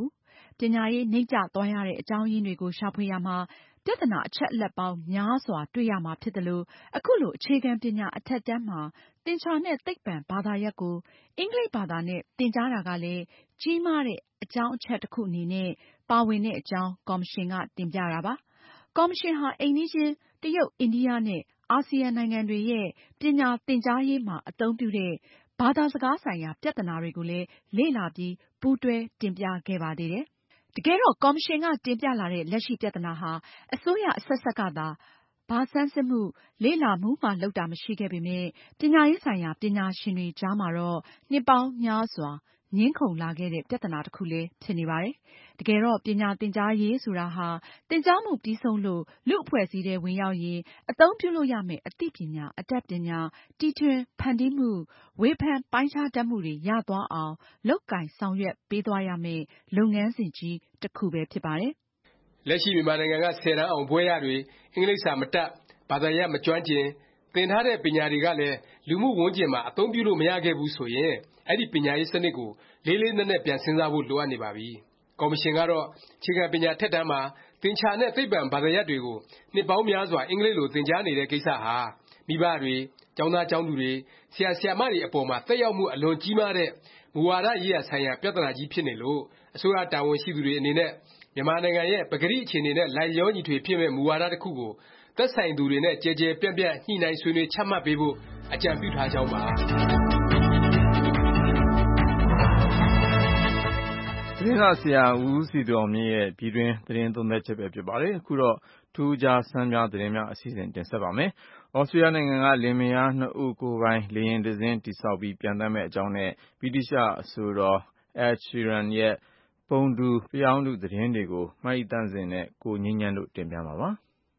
ပညာရေးနိမ့်ကျသွားရတဲ့အကြောင်းရင်းတွေကိုရှာဖွေရမှာပြဿနာအချက်အလက်ပေါင်းများစွာတွေ့ရမှာဖြစ်တယ်လို့အခုလိုအခြေခံပညာအထက်တန်းမှာသင်္ချာနဲ့သိပ္ပံဘာသာရပ်ကိုအင်္ဂလိပ်ဘာသာနဲ့သင်ကြားတာကလည်းကြီးမားတဲ့အကြောင်းအချက်တစ်ခုအနေနဲ့ပါဝင်တဲ့အကြောင်းကော်မရှင်ကတင်ပြတာပါ။ကော်မရှင်ဟာအိမ်နီးချင်းတရုတ်၊အိန္ဒိယနဲ့အာဆီယံနိုင်ငံတွေရဲ့ပညာသင်ကြားရေးမှာအသုံးပြုတဲ့ဘာသာစကားဆိုင်ရာပြဿနာတွေကိုလည်းလေ့လာပြီးပူးတွဲတင်ပြခဲ့ပါသေးတယ်။တကယ်တော့ကော်မရှင်ကတင်ပြလာတဲ့လက်ရှိပြဿနာဟာအစိုးရအဆက်ဆက်ကသာဘာဆန်းစစ်မှုလေ့လာမှုမှလုပ်တာမရှိခဲ့ပေမယ့်ပညာရေးဆိုင်ရာပညာရှင်တွေကြားမှာတော့နှစ်ပေါင်းများစွာငြင်းခုန်လာခဲ့တဲ့ပြဿနာတစ်ခုလည်းဖြစ်နေပါတယ်။တကယ်တော့ပညာသင်ကြားရေးဆိုတာဟာသင်ကြားမှုပြီးဆုံးလို့လူ့အဖွဲ့အစည်းထဲဝင်ရောက်ရင်အသုံးပြုလို့ရမယ့်အသိပညာအတတ်ပညာတီထွင်ဖန်တီးမှုဝေဖန်ပိုင်းခြားတတ်မှုတွေရသွားအောင်လုပ်ကိုင်ဆောင်ရွက်ပေးသွားရမယ့်လုပ်ငန်းစဉ်ကြီးတစ်ခုပဲဖြစ်ပါတယ်။လက်ရှိမြန်မာနိုင်ငံက10တန်းအောင်ဘွဲ့ရတွေအင်္ဂလိပ်စာမတတ်ဘာသာရပ်မကျွမ်းကျင်သင်ထားတဲ့ပညာတွေကလည်းလူမှုဝန်ကျင်မှာအသုံးပြုလို့မရခဲ့ဘူးဆိုရင်အဲ့ဒီပညာရေးစနစ်ကိုလေးလေးနက်နက်ပြန်စဉ်းစားဖို့လိုအပ်နေပါပြီ။ကော်မရှင်ကတော့အခြေခံပညာထက်တန်းမှာသင်္ချာနဲ့သိပ္ပံဘာသာရပ်တွေကိုနှစ်ပေါင်းများစွာအင်္ဂလိပ်လိုသင်ကြားနေတဲ့ကိစ္စဟာမိဘတွေကျောင်းသားကျောင်းသူတွေဆရာဆရာမတွေအပေါ်မှာသက်ရောက်မှုအလွန်ကြီးမားတဲ့မူဝါဒရေးရာဆိုင်ရာပြဿနာကြီးဖြစ်နေလို့အစိုးရတာဝန်ရှိသူတွေအနေနဲ့မြန်မာနိုင်ငံရဲ့ပကတိအခြေအနေနဲ့လိုက်လျောညီထွေဖြစ်မဲ့မူဝါဒတစ်ခုကိုသက်ဆိုင်သူတွေနဲ့ကြဲကြဲပြန့်ပြန့်ညှိနှိုင်းဆွေးနွေးချမှတ်ပေးဖို့အကြံပြုထားကြောင်းပါသတင်းစာဆရာဦးစီတော်မြင့်ရဲ့ပြည်တွင်းသတင်းသုံးသပ်ချက်ပဲဖြစ်ပါတယ်အခုတော့ထူးခြားဆန်းပြသတင်းများအစီအစဉ်တင်ဆက်ပါမယ်ဩစတြေးလျနိုင်ငံကလင်မယား2ဦးကိုယ်ပိုင်လေယာဉ်တစ်စင်းတိစောက်ပြီးပြန်တမ်းမဲ့အကြောင်းနဲ့ဗြိတိရှအဆိုတော် Ed Sheeran ရဲ့ပုံတူဖျောင်းတူသတင်းတွေကိုမအိသန့်စင်နဲ့ကိုငြိမ်းချမ်းတို့တင်ပြပါပါ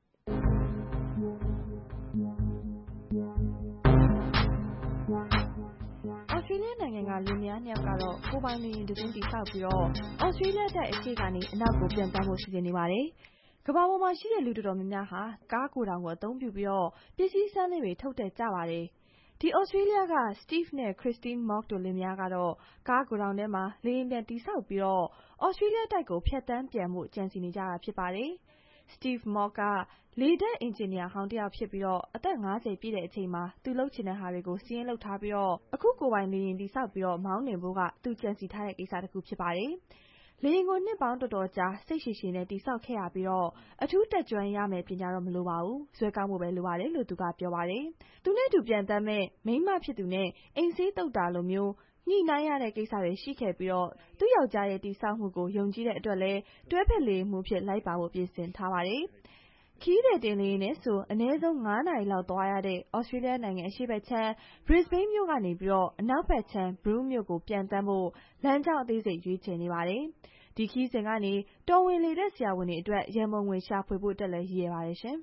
နိုင်ငံကလူများနှစ်ယောက်ကတော့ကိုပိုင်လေယာဉ်တစ်စင်းတည်ဆောက်ပြီးတော့ဩစတြေးလျတိုက်အရှေ့ကနေအနောက်ကိုပြန်တမ်းဖို့စီစဉ်နေပါတယ်။ကမ္ဘာပေါ်မှာရှိတဲ့လူတော်တော်များများဟာကားကိုယ်တောင်ကိုအသုံးပြုပြီးတော့ပစ္စည်းစမ်းသစ်တွေထုတ်တက်ကြပါတယ်။ဒီဩစတြေးလျက Steve နဲ့ Christine Mock တို့လင်မယားကတော့ကားကိုယ်တောင်ထဲမှာလေယာဉ်ပြန်တည်ဆောက်ပြီးတော့ဩစတြေးလျတိုက်ကိုဖြတ်တန်းပြန်ဖို့ကြံစည်နေကြတာဖြစ်ပါတယ်။ Steve Mock ကလေတပ်အင်ဂျင်နီယာဟောင်းတစ်ယောက်ဖြစ်ပြီးတော့အသက်50ပြည့်တဲ့အချိန်မှာသူလုပ်ချင်တဲ့ဟာတွေကိုစီးရင်လုပ်ထားပြီးတော့အခုကိုယ်ပိုင်လေယာဉ်တည်ဆောက်ပြီးတော့မောင်းနှင်ဖို့ကသူကြံစည်ထားတဲ့ကိစ္စတစ်ခုဖြစ်ပါတယ်။လေယာဉ်ကိုနှစ်ပေါင်းတော်တော်ကြာစိတ်ရှည်ရှည်နဲ့တည်ဆောက်ခဲ့ရပြီးတော့အထူးတက်ကြွရမယ်ပညာတော့မလိုပါဘူး။ဇွဲကောင်းဖို့ပဲလိုပါတယ်လို့သူကပြောပါတယ်။သူနဲ့သူပြန်တမ်းမဲ့မိန်းမဖြစ်သူနဲ့အိမ်ဆေးတုတ်တာလိုမျိုးညှိနှိုင်းရတဲ့ကိစ္စတွေရှိခဲ့ပြီးတော့သူ့ယောက်ျားရဲ့တည်ဆောက်မှုကိုယုံကြည်တဲ့အတွက်လည်းတွဲဖက်လေမှုဖြစ်လိုက်ပါဖို့ပြင်ဆင်ထားပါတယ်။ခီးတဲ့တင်လေနဲ့ဆိုအနည်းဆုံး9နာရီလောက်သွားရတဲ့ဩစတြေးလျနိုင်ငံအရှေ့ဘက်ခြမ်း Brisbane မြို့ကနေပြီးတော့အနောက်ဘက်ခြမ်း Broome မြို့ကိုပြန်တမ်းဖို့လမ်းကြောင်းအသေးစိတ်ရွေးချယ်နေပါတယ်။ဒီခီးစဉ်ကနေတော်ဝင်လေတဲ့ဆရာဝန်တွေအတွက်ရန်ပုံငွေရှာဖွေဖို့အတွက်လည်းရည်ရွယ်ပါတယ်ရှင်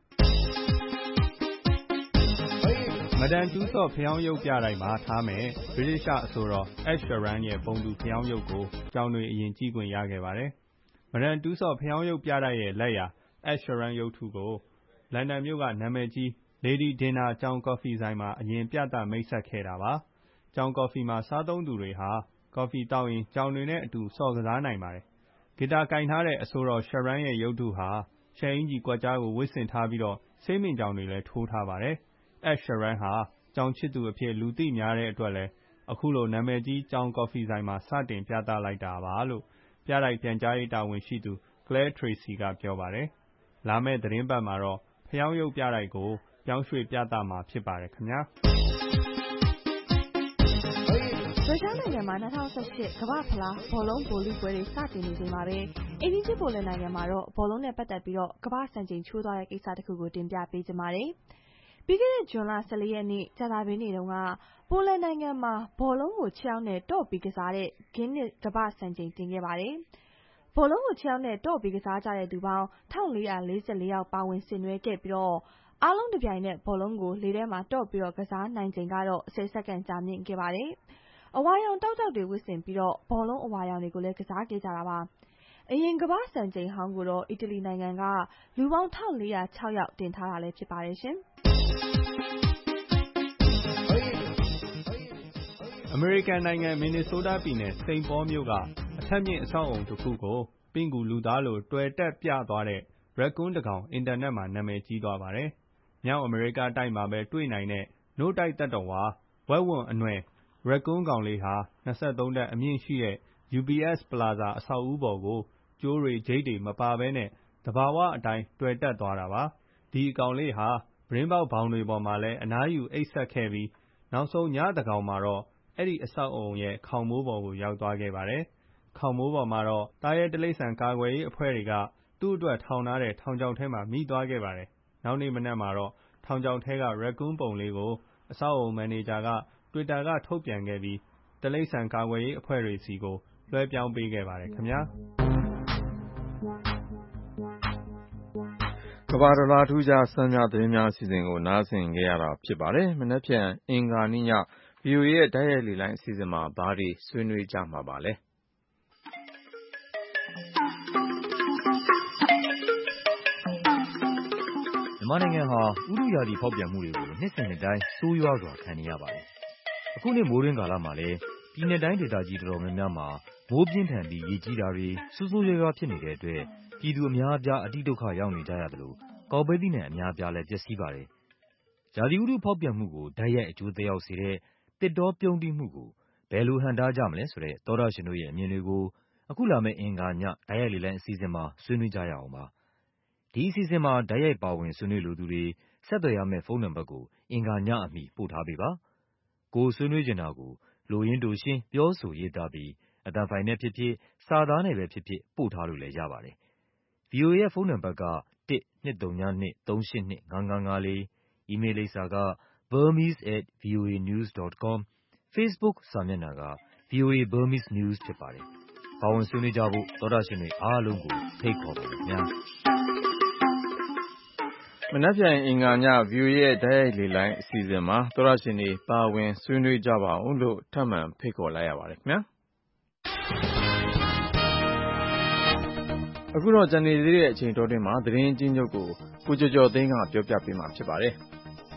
မဒန်တူးဆော့ဖျောင်းရုပ်ပြတိုင်းမှာထားမယ်ဗြိတိရှအဆိုတော် Ed Sheeran ရဲ့ပုံတူဖျောင်းရုပ်ကိုကျောင်းတွေအရင်ကြည့်ခွင့်ရခဲ့ပါတယ်။မဒန်တူးဆော့ဖျောင်းရုပ်ပြတိုင်းရဲ့လက်ရာ Ed Sheeran ရုပ်ထုကိုလန်ဒန်မြို့ကနာမည်ကြီး Lady Dinner ကျောင်းကော်ဖီဆိုင်မှာအရင်ပြသမိတ်ဆက်ခဲ့တာပါ။ကျောင်းကော်ဖီမှာစားသုံးသူတွေဟာကော်ဖီတောက်ရင်ကျောင်းတွေနဲ့အတူဆော့ကစားနိုင်ပါတယ်။ဂီတာကင်ထားတဲ့အဆိုတော် Sheeran ရဲ့ရုပ်ထုဟာရှယ်အင်ကြီးကွက်ကြားကိုဝတ်ဆင်ထားပြီးတော့ဆေးမင်ကြောင်တွေလည်းထိုးထားပါတယ်။ Ed Sheeran ဟာကျောင်းချစ်သူအဖြစ်လူသိများတဲ့အတွက်လည်းအခုလိုနာမည်ကြီးကျောင်းကော်ဖီဆိုင်မှာစတင်ပြသလိုက်တာပါလို့ပြတိုက်ပြန်ကြားရေးတာဝန်ရှိသူ Claire Tracy ကပြောပါတယ်။လာမယ့်သတင်းပတ်မှာတော့ဖျောင်းရုပ်ပြတိုက်ကိုပြောင်းရွှေ့ပြသမှာဖြစ်ပါတယ်ခင်ဗျာ။ရုရှားနိုင်ငံမှာ2018ကမ္ဘာ့ဖလားဘောလုံးဗိုလ်လုပွဲတွေစတင်နေချိန်မှာပဲအိန္ဒိယပိုလန်နိုင်ငံမှာတော့ဘောလုံးနဲ့ပတ်သက်ပြီးတော့ကမ္ဘာ့စံချိန်ချိုးသွားတဲ့ကိစ္စတစ်ခုကိုတင်ပြပေးကြပါမယ်။ပြီးခဲ့တဲ့ဇွန်လ14ရက်နေ့ကြာသပတေးနေ့တုန်းကပိုလန်နိုင်ငံမှာဘောလုံးကို6ယောက်နဲ့တော့ပြီးကစားတဲ့ Guinness ကမ္ဘာ့စံချိန်တင်ခဲ့ပါတယ်။ဘောလုံးကို6ယောက်နဲ့တော့ပြီးကစားကြတဲ့သူပေါင်း1444ယောက်ပါဝင်ဆင်နွှဲခဲ့ပြီးတော့အားလုံးတစ်ပြိုင်နက်ဘောလုံးကိုလေထဲမှာတော့ပြီးတော့ကစားနိုင်ချိန်ကတော့10စက္ကန့်ကြာမြင့်ခဲ့ပါတယ်။အဝါရောင်တောက်တောက်တွေဝတ်ဆင်ပြီးတော့ဘောလုံးအဝါရောင်တွေကိုလည်းကစားခဲ့ကြတာပါ။အရင်ကမ္ဘာ့စံချိန်ဟောင်းကိုတော့အီတလီနိုင်ငံကလူပေါင်း1406ယောက်တင်ထားတာလည်းဖြစ်ပါတယ်ရှင်။အမေရိကန်နိုင်ငံမင်နီဆိုးတားပြည်နယ်စိန့်ပေါမြို့ကအထက်မြင့်အဆောက်အုံတစ်ခုကိုပင့်ကူလူသားလိုတွယ်တက်ပြသွားတဲ့ Raccoon တကောင်အင်တာနက်မှာနာမည်ကြီးသွားပါတယ်။မြောက်အမေရိကတိုက်မှာပဲတွေ့နိုင်တဲ့နို့တိုက်သက်တော်ဝါဝက်ဝံအနွယ် Raccoon ကောင်လေးဟာ23 တက်အမြင့်ရှိတဲ့ UPS Plaza အဆောက်အဦပေါ်ကိုကျိုးတွေဂျိတ်တွေမပါဘဲနဲ့သဘာဝအတိုင်းတွယ်တက်သွားတာပါ။ဒီအကောင်လေးဟာပြတင်းပေါက်ဘောင်တွေပေါ်မှာလည်းအနားယူအိပ်စက်ခဲ့ပြီးနောက်ဆုံးညတကောင်မှာတော့အဲ့ဒီအဆောက်အုံရဲ့ခေါင်မိုးပေါ်ကိုရောက်သွားခဲ့ပါတယ်။ခေါင်မိုးပေါ်မှာတော့သားရဲတိရစ္ဆာန်ကာကွယ်ရေးအဖွဲ့တွေကသူ့အတွက်ထောင်ထားတဲ့ထောင်ချောက်ထဲမှာမိသွားခဲ့ပါတယ်။နောက်နေ့မနက်မှာတော့ထောင်ချောက်ထဲက Raccoon ပုံလေးကိုအဆောက်အုံမန်နေဂျာက Twitter ကထုတ်ပြန်ခဲ့ပြီးတိရစ္ဆာန်ကာကွယ်ရေးအဖွဲ့တွေစီကိုလွှဲပြောင်းပေးခဲ့ပါတယ်ခင်ဗျာကမ္ဘာတလားထူးခြားစမ်းများသတင်းများအစီအစဉ်ကိုနားဆင်ကြရတာဖြစ်ပါတယ်။မနက်ဖြန်အင်္ဂါနေ့ည VOA ရဲ့တိုက်ရိုက်လေလိုင်းအစီအစဉ်မှာဘာတွေဆွေးနွေးကြမှာပါလဲမြန်မာနိုင်ငံဟာဥတုရာသီဖောက်ပြန်မှုတွေကိုနှစ်စဉ်နှစ်တိုင်းဆိုးရွားစွာခံနေရပါတယ်။အခုနှစ်မိုးတွင်းကာလမှာလည်းပြည်내တိုင်းဒေသကြီးတော်တော်များများမှာမိုးပြင်းထန်ပြီးရေကြီးတာတွေဆိုးဆိုးရွားရွားဖြစ်နေတဲ့အတွက်ပြည်သူအများအပြားအတိဒုက္ခရောက်နေကြရသလိုကောက်ပဲသီးနှံအများအပြားလည်းပျက်စီးပါတယ်။ရာသီဥတုဖောက်ပြန်မှုကိုတိုက်ရိုက်အကျိုးသက်ရောက်စေတဲ့သစ်တောပြုန်းတီးမှုကိုဘယ်လိုဟန့်တားကြမလဲဆိုတဲ့သောတရှင်တို့ရဲ့အမြင်တွေကိုအခုလာမယ့်အင်္ဂါညတိုက်ရိုက်လေလိုင်းအစီအစဉ်မှာဆွေးနွေးကြရအောင်ပါ။ဒီအစီအစဉ်မှာတိုက်ရိုက်ပါဝင်ဆွေးနွေးလိုသူတွေဆက်သွယ်ရမယ့်ဖုန်းနံပါတ်ကိုအင်္ဂါညအမီပို့ထားပေးပါ။ကိုယ်ဆွေးနွေးချင်တာကိုလိုရင်းတိုရှင်းပြောဆိုရေးသားပြီးအသံဖိုင်နဲ့ဖြစ်ဖြစ်စာသားနဲ့ပဲဖြစ်ဖြစ်ပို့ထားလို့လည်းရပါတယ်။ VOA ရဲ့ဖုန်းနံပါတ်က1-202-382-5554 အီးမေးလ်လိပ်စာက burmese@voanews.com Facebook စာမျက်နှာက VOA Burmese News ဖြစ်ပါတယ်။ပါဝင်ဆွေးနွေးကြဖို့သောတရှင်တွေအားလုံးကိုဖိတ်ခေါ်ပါတယ်ခင်ဗျာ။မနက်ဖြန်အင်္ဂါည VOA ရဲ့တိုက်ရိုက်လေလိုင်းအစီအစဉ်မှာသောတရှင်တွေပါဝင်ဆွေးနွေးကြပါအောင်လို့ထပ်မံဖိတ်ခေါ်လိုက်ရပါတယ်ခင်ဗျာ။အခုတော့ကျန်နေသေးတဲ့အချိန်တော်တွင်မှာသတင်းအကျဉ်းချုပ်ကိုကိုကျော်ကျော်သိန်းကပြောပြပေးမှာဖြစ်ပါတယ်။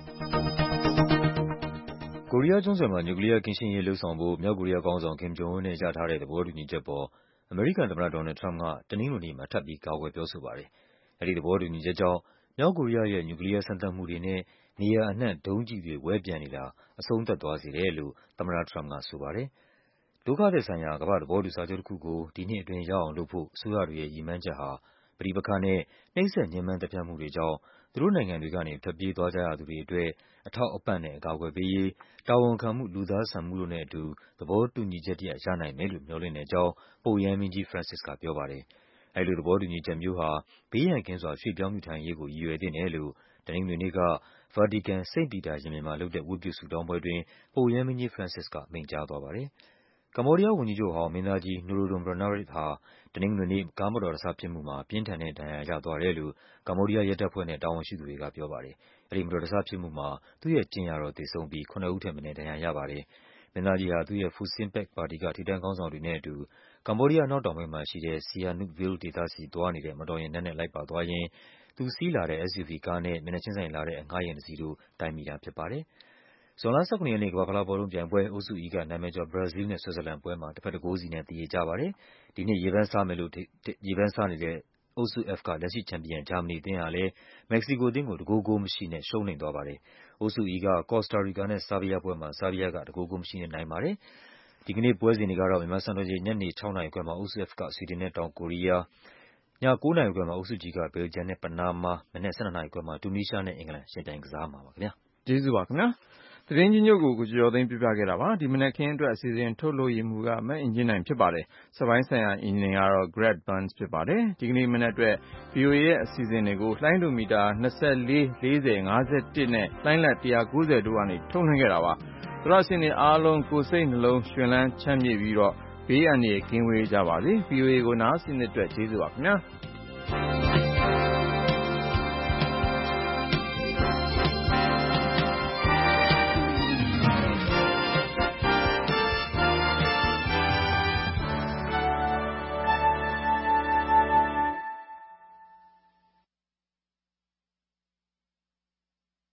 ကိုရီးယားကျွန်းဆွယ်မှာနျူကလ িয়ার ကင်းရှင်းရေးလုပ်ဆောင်ဖို့မြောက်ကိုရီးယားခေါင်းဆောင် Kim Jong Un နဲ့ရထားတဲ့သဘောတူညီချက်ပေါ်အမေရိကန်သမ္မတ Donald Trump ကတနင်္ဂနွေနေ့မှာထပ်ပြီးကာကွယ်ပြောဆိုပါတယ်။အဲဒီသဘောတူညီချက်ကြောင့်မြောက်ကိုရီးယားရဲ့နျူကလ িয়ার စမ်းသပ်မှုတွေနဲ့နေရာအနှံ့ဒုံးကျည်တွေဝဲပျံနေတာအဆုံးသတ်သွားစေတယ်လို့သမ္မတ Trump ကဆိုပါတယ်။ဒုက္ခသည်ဆိုင်ရာကမ္ဘာ့သဘောတူစာချုပ်တစ်ခုကိုဒီနှစ်အတွင်းရအောင်လုပ်ဖို့အစိုးရတွေရဲ့ရည်မှန်းချက်ဟာပဋိပက္ခနဲ့နှိပ်စက်ညှဉ်းပန်းသတ်ဖြတ်မှုတွေကြောင့်သူတို့နိုင်ငံတွေကနေထွက်ပြေးသွားကြရသူတွေအတွက်အထောက်အပံ့နဲ့အကာအကွယ်ပေးရေးတာဝန်ခံမှုလူသားဆန်မှုတို့နဲ့အတူသဘောတူညီချက်တစ်ရပ်ရနိုင်မယ်လို့မျှော်လင့်တဲ့အကြောင်းပုပ်ရဟန်းမင်းကြီး Francis ကပြောပါတယ်။အဲဒီလိုသဘောတူညီချက်မျိုးဟာဘေးရန်ကင်းစွာရွှေ့ပြောင်းနေထိုင်ရေးကိုရည်ရွယ်သင့်တယ်လို့တနင်္ဂနွေနေ့ကဗာတီကန်စိန့်ပီတာရင်ပြင်မှာလုပ်တဲ့ဝတ်ပြုဆုတောင်းပွဲအတွင်းပုပ်ရဟန်းမင်းကြီး Francis ကမိန့်ကြားသွားပါတယ်။ကမ္ဘောဒီးယားဝန်ကြီးချုပ်ဟောင်းမင်းသားကြီး Norodom Ranariddh ဟာတနင်္ဂနွေနေ့ကားမတော်တဆဖြစ်မှုမှာပြင်းထန်တဲ့ဒဏ်ရာရသွားတယ်လို့ကမ္ဘောဒီးယားရဲတပ်ဖွဲ့နဲ့တာဝန်ရှိသူတွေကပြောပါတယ်။အဲဒီမတော်တဆဖြစ်မှုမှာသူ့ရဲ့ကြင်ယာတော်သေဆုံးပြီး7 ဦးထက်မနည်းဒဏ်ရာရပါတယ်။မင်းသားကြီးဟာသူ့ရဲ့ Fusimpak ပါတီကထိပ်တန်းခေါင်းဆောင်တွေနဲ့အတူကမ္ဘောဒီးယားအနောက်တောင်ပိုင်းမှာရှိတဲ့ Sihanoukville ဒေသဆီသွားနေတဲ့မော်တော်ယာဉ်တန်းနဲ့လိုက်ပါသွားရင်းသူစီးလာတဲ့ SUV ကားနဲ့မျက်နှာချင်းဆိုင်လာတဲ့ငှားယာဉ်တစ်စီးတို့တိုက်မိတာဖြစ်ပါတယ်။ဇွန်လ 17 ရက်နေ့ကမ္ဘာ့ဖလားဘောလုံးပြိုင်ပွဲအုပ်စု E ကနာမည်ကျော်ဘရာဇီးလ်နဲ့ဆွစ်ဇာလန်ပွဲမှာတဘက်1 ဂိုးစီနဲ့သရေကျပါတယ်။ဒီနှစ်ရေပန်းစားနေတဲ့အုပ်စု F ကလက်ရှိချန်ပီယံဂျာမနီအသင်းဟာလည်းမက္ကဆီကိုအသင်းကို1 ဂိုးမရှိနဲ့ရှုံးနိမ့်သွားပါတယ်။အုပ်စု E ကကော်စတာရီကာနဲ့ဆားဘီးယားပွဲမှာဆားဘီးယားက1 ဂိုးမရှိနဲ့နိုင်ပါတယ်။ဒီကနေ့ပွဲစဉ်တွေကတော့မြန်မာစံတော်ချိန်ညနေ 6 နာရီခွဲမှာအုပ်စု F ကဆွီဒင်နဲ့တောင်ကိုရီးယား၊ည 9 နာရီခွဲမှာအုပ်စု G ကဘယ်လ်ဂျီယံနဲ့ပနားမား၊မနက် 12 နာရီခွဲမှာတူနီးရှားနဲ့အင်္ဂလန်ယှဉ်ပြိုင်ကစားမှာပါခင်ဗျာ။ကျေးဇူးပါခင်ဗျာ။သတင်းချင်းချုပ်ကိုကျော်ကျော်သိန်းပြပြခဲ့တာပါ။ဒီမနက်ခင်းအတွက်အစီအစဉ်ထုတ်လုပ်ရမှုကမအင်ဂျင်နိုင်ဖြစ်ပါတယ်။စပိုင်းဆိုင်ရာအင်ဂျင်နီယာကတော့ Greg Burns ဖြစ်ပါတယ်။ဒီကနေ့မနက်အတွက် VOA ရဲ့အစီအစဉ်တွေကိုလှိုင်းဒိုမီတာ24 40 51နဲ့လှိုင်းလက်190တို့ကနေထုတ်လွှင့်ခဲ့တာပါ။သောတရှင်တွေအားလုံးကိုယ်စိတ်နှလုံးရှင်လန်းချမ်းမြေ့ပြီးတော့ဘေးအန္တရာယ်ကင်းဝေးကြပါစေ။ VOA ကိုနားဆင်တဲ့အတွက်ကျေးဇူးပါခင်ဗျာ။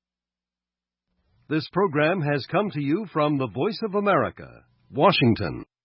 This program has come to you from the Voice of America, Washington.